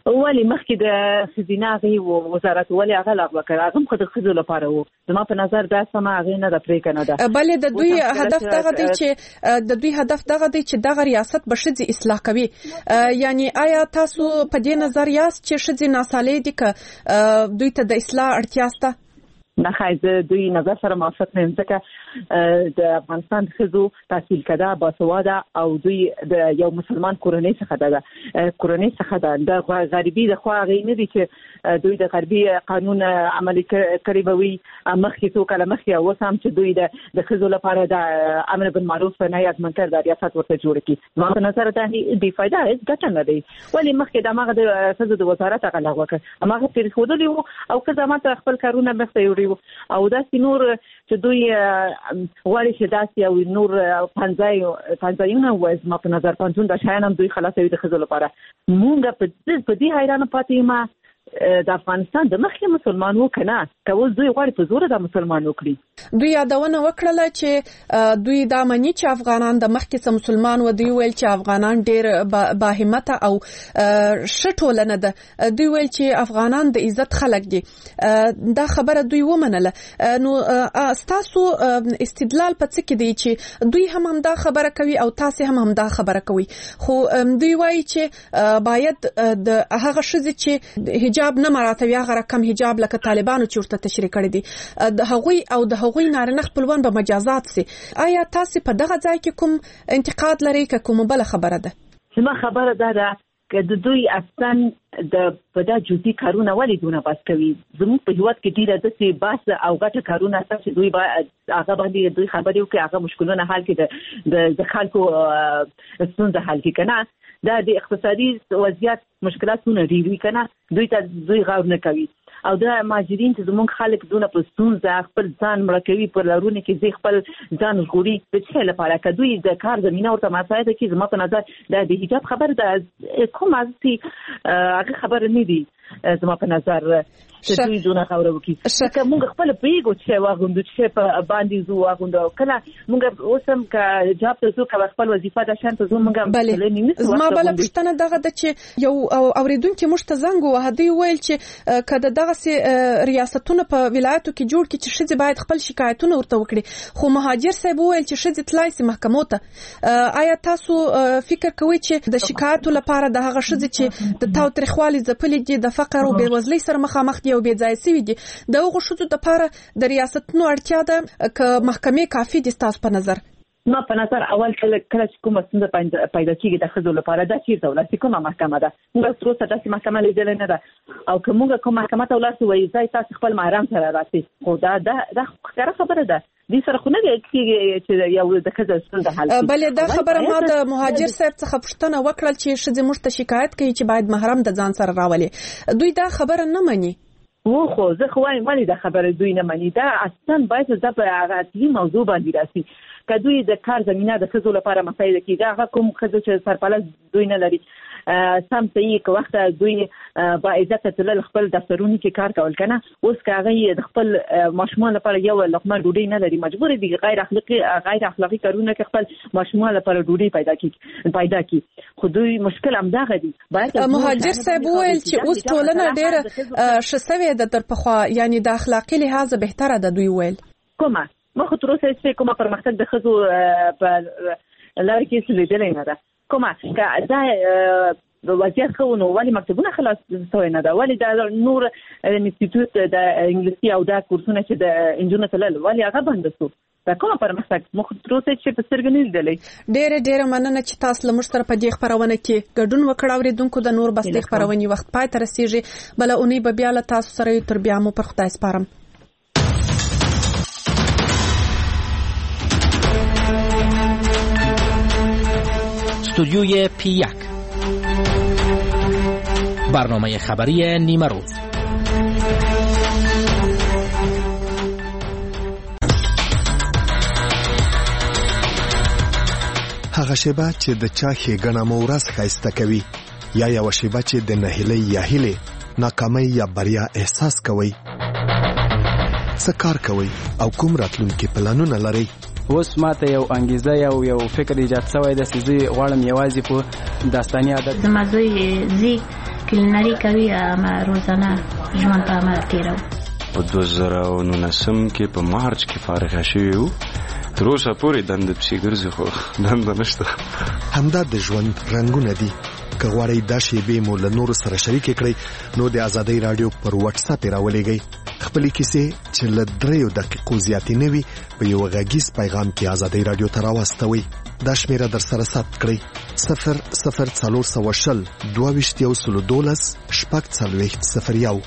ولی مخکې د خزینه غي وزارت ولی هغه لغوه کړ هغه خو د خزو لپاره وو زما په نظر دا سم هغه نه د پرې کنه ده بلې د دوی هدف دغه دی چې د دوی هدف دغه دی چې دغه ریاست بشدي اصلاح کوي یعنی آیا تاسو په دې نظر یاست چې شدي ناسالې دي ک دوی ته د اصلاح اړتیا شته نه خایزه دوی نظر سره موافق نه یم ځکه د افغانستان خزو تحصیل کده باسواده او دوی د یو مسلمان کورنۍ څخه ده کورنۍ څخه ده د غریبي د خو هغه نه دي چې دوی د غربي قانون عملي کړی وي مخکې څو کله مخکې او سم چې دوی د د خزو لپاره د امر بالمعروف و نهي عن المنکر د ریاست ورته جوړ کړي ما په نظر ته دی فائدہ هیڅ ګټه نه دی ولی مخکې د ماغه د خزو د وزارت هغه لغوه کړ ماغه تیر خودلی او که ما ته خپل کارونه مخته یوړي او دا نور چې دوی غواړي چې داسې او نور پنځای پنځایونه وایي ما په نظر پنځون د شاینم دوی خلاصوي د خزو لپاره مونږ په دې په دې حیرانه پاتې ما د افغانستان د مخکې مسلمان و کنه کول دوی غواړي په زور د مسلمان وکړي دوی یادونه وکړه چې دوی دا مانی چې افغانان د مخکې سم مسلمان و دوی ویل چې افغانان ډیر با همت او شټولنه ده دوی ویل چې افغانان د عزت خلک دي دا خبره دوی ومنله نو تاسو استدلال په څه کې دی چې دوی هم هم دا خبره کوي او تاسو هم هم دا خبره کوي خو دوی وایي چې باید د هغه شذ چې حجاب نه مراتب یا غره کم حجاب لکه طالبانو چې ورته تشریح کړی دي د هغوی او د هغوی نارینه خپلوان به مجازات سي آیا تاسو په دغه ځای کې کوم انتقاد لرئ که کوم بل خبره ده زما خبره ده ده که د دوی اصلا د په دا جزئی کارونه ولې دونه بس کوي زموږ په هیواد کې ډیره داسې بس او غټه کارونه چې دوی هغه باندې دوی خبرې وکړي هغه مشکلونه حل کړي د خلکو ستونزې حل کړي کنه دا د اقتصادي وضعیت مشکلاتونه ډیروي کنه دوی ته دوی غور نه کوي او دا ماجرین چې زموږ خلک دونه په ستونزه خپل ځان مړ کوي پر لارونه کې زی خپل ځان ژغوري د څه لپاره که دوی د کار زمينه ورته مساعده کوي زما په نظر د حجاب خبر د کوم ازتي هغه خبر نه دی زما په نظر چې دوی دونه غوړو وکي چې موږ خپل پیګو چې واغوندو چې په باندې زو واغوندو کله موږ اوسم که جواب ته زو که خپل وظیفه د شان ته زو موږ زما بل پښتنه دغه د چې یو اوریدونکو مشته زنګ وه دوی ویل چې کله دغه سي ریاستونه په ولایتو کې جوړ کړي چې شذ باید خپل شکایتونه ورته وکړي خو مهاجر صاحب ویل چې شذ تلای سي محکمو ته آیا تاسو فکر کوئ چې د شکایتو لپاره د هغه شذ چې د تاوتریخوالي ځپلې دي د فقر او بیوزلۍ سره مخامخ دي او بې ځای سوي دي د هغو ښځو دپاره د ریاستونو اړتیا ده که محکمې کافي دي ستاسو په نظر ما په نظر اول کله کله چې کومه ستونزه پیدا کیږي د ښځو لپاره دا چیرته ولاسي کومه محکمه ده موږ تر اوسه داسې محکمه لیدلې نه ده او که موږ کومه محکمه ته ولاسو وایي ځای تاسو خپل محرم سره راسي خو دا دا دا ښکاره خبره ده دې سره خو نه کېږي چې یو د ښځو ستونزه حل شي بلې دا خبره ما د مهاجر صاحب څخه پوښتنه وکړل چې ښځې موږ ته شکایت کوي چې باید محرم د ځان سره راولي دوی دا خبره نه مني و خو زه خو وایم ولې دا خبره دوی نه مني دا اصلا باید زه په هغه اصلي موضوع باندې راسي که دوی د کار زمینه د ښځو لپاره مسایل کېږي هغه کوم ښځو چې سرپرست دوی نه لري سم صحیح که وخت دوی با عزت تلل خپل دفترونو کې کار کول کنه اوس که هغه د خپل ماشومان لپاره یو لقمه ډوډۍ نه لري مجبور دي غیر اخلاقی غیر اخلاقی کارونه کې خپل ماشومان لپاره ډوډۍ پیدا کړي پیدا کړي خو دوی مشکل همدغه دي باید مهاجر صاحب ویل چې اوس ټولنه ډېره شسوي د تر پخوا یعنی د اخلاقی لحاظ بهتره ده دوی ویل کومه ما خو تر اوسه هیڅ کومه پرمختګ د ښځو په لاره کې څه لیدلی نه ده کومه که دا وضعیت خو نو ولی مکتبونه خلاص شوی نه ده ولی دا نور انسټیټیوټ د انګلیسي او دا کورسونه چې د انجونو تلل ولی هغه بند شو دا کومه پرمختګ مخ تر اوسه چې په سترګې نه لیدلی ډېره ډېره مننه چې تاسو له موږ سره په دې خپرونه کې ګډون وکړ اورېدونکو د نور بس د خپرونې وخت پای ته رسیږي بله اونۍ به بیا له تاسو سره تر بیا مو پر خدای سپارم استودیوی پی یک برنامه خبری نیمه روز هغه شیبه چې د چا ښېګڼه مو ورځ ښایسته کوي یا یوه شیبه چې د نهیلۍ یا هیلې ناکامۍ یا بریا احساس کوئ څه کار کوئ او کوم راتلونکي پلانونه لرئ اوس ماته یو انګیزه یو یو فکر ایجاد شوی د سې زه غواړم یوازې په داستاني عادت زما زوی زی کلینری کوي ما روزانه ژوند په عمل تیرو. په دوه زره او نولسم کې په مارچ کې فارغ شوی وو. تر اوسه پورې دنده پسې ګرځي خو دنده نشته. همدا د ژوند رنګونه دي. که غواړئ دا شیبې مو له نورو سره شریکې کړئ نو د ازادۍ راډیو پر واتس اپ راولېږئ. خپلې کیسې چې له دریو دقیقو زیاتې نه وي په یو غږیز پیغام کې ازادۍ راډیو ته راواستوئ. دا شمیره در سره ثبت کړئ: صفر صفر څلور سوه شل دوه ویشت یو سلو دولس شپږ څلوېښت صفر یو.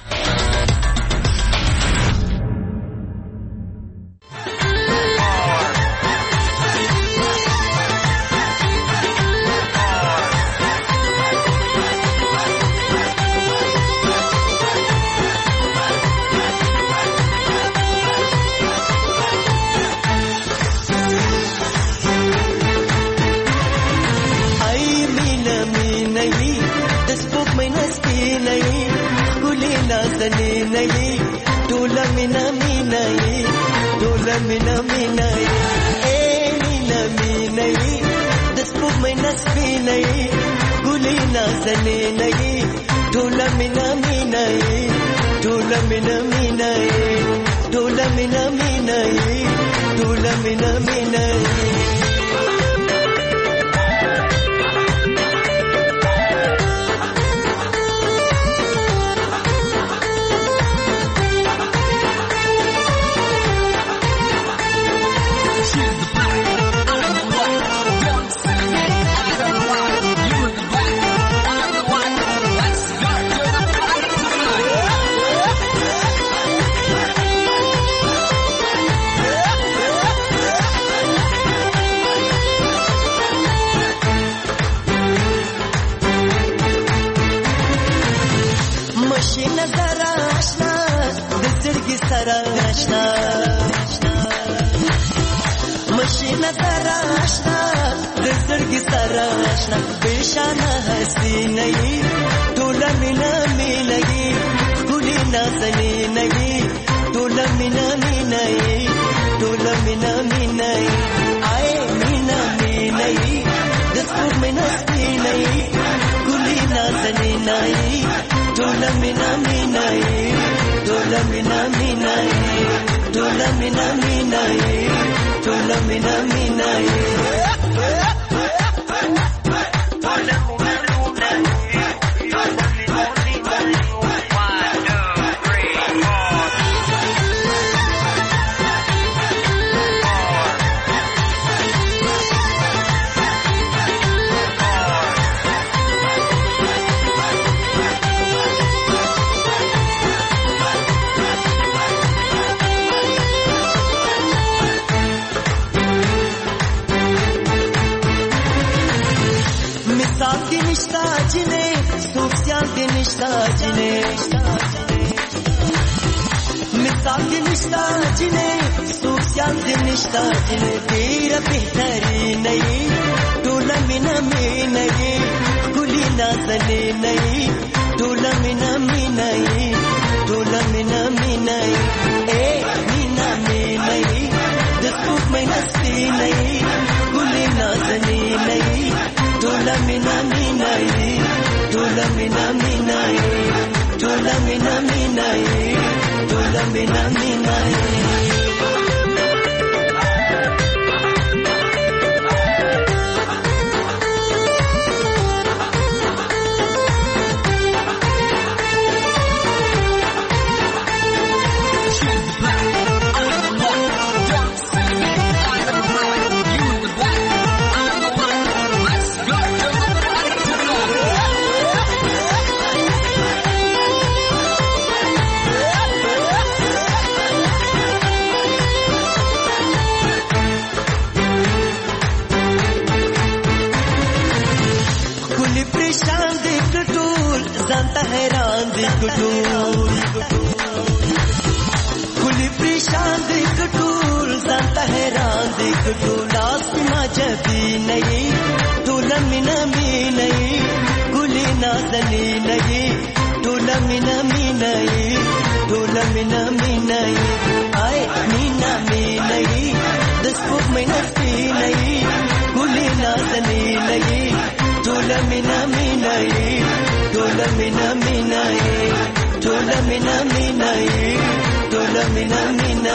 Tola mina mina, tola mina mina mina tola mina mina tola mina mina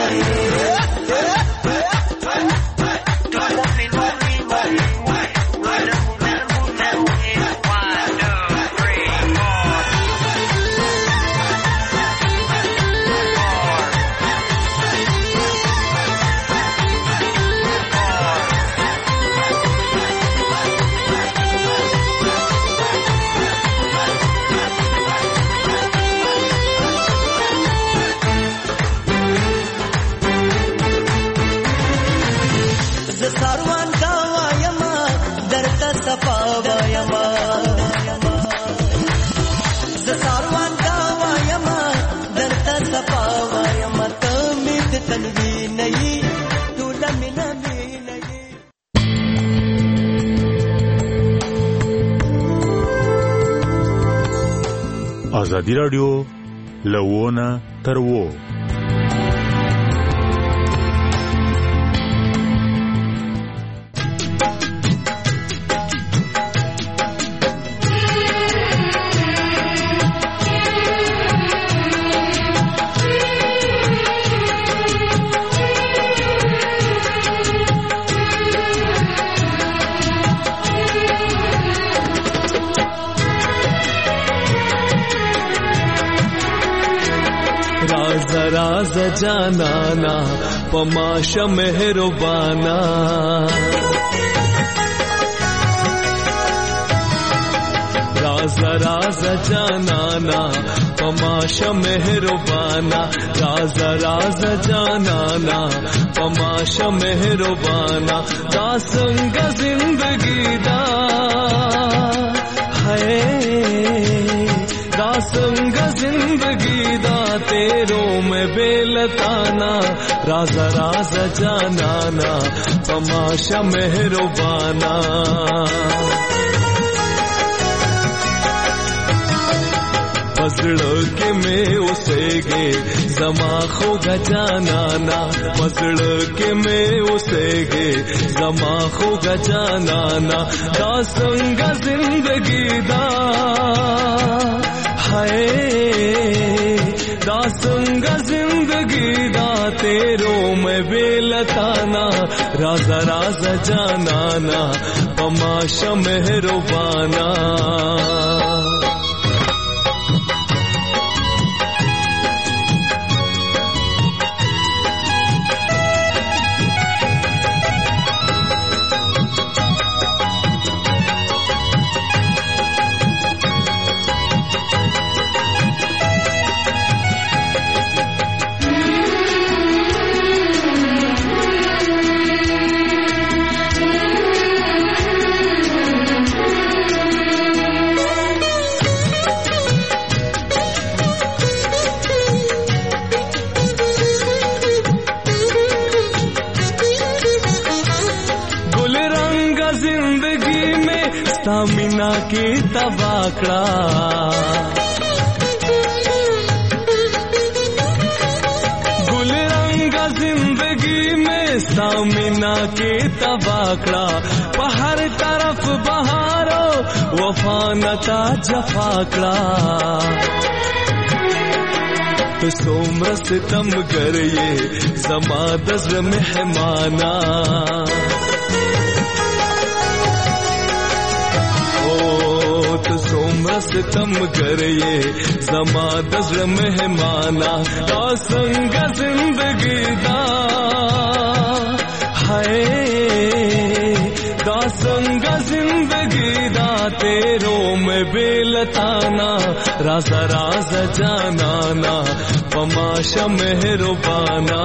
tola mina mina ازادي راډیو لوونه تر وو राज जानाना पमाशा मेहरबाना राज राज जानाना पमाशा मेहरबाना राज राज जानाना पमाशा मेहरबाना दासंग जिंदगी दा है दासंग जिंदगी दा तेरों में बेलताना राजा राजा जानाना तमाशा मेहरबाना मजड़ के में उसेगे जमा खोगा जानाना मजड़ के में उसेगे जमा खोगा जानाना दासंग जिंदगी दा है दासंग जिंदगी दा तेरों में बेलताना राजा राजा जानाना तमाशा मेहरबाना मीना की तबाकड़ा गुल रंगा जिंदगी में सामिना की तबाकड़ा पहर तरफ बहारो वफानता जफाकड़ा तो सोमर सितम कर ये जमा दज़्र मेहमाना तो सोमर सितम कर ये जमा दज़्र मेहमाना दासंग जिंदगी दा है दासंग जिंदगी दा तेरों में बेलताना राजा राजा जानाना पमाशा मेहरबाना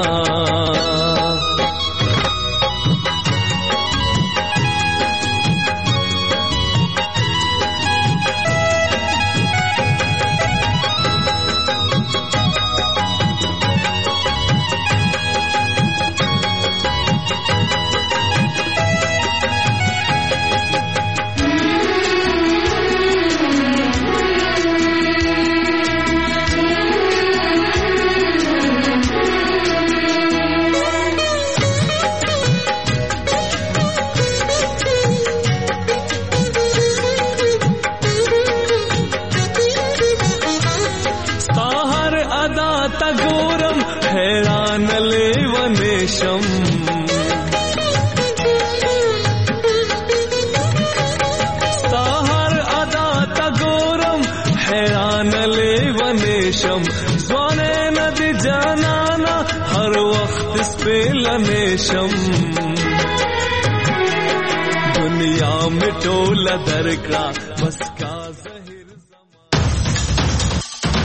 نشم ستا هر ادا تا ګورم حیران لیونیشم ځوانه ندی جانانا هر وخت سپیلنیشم دنیا میں ټوله درکړه بس کا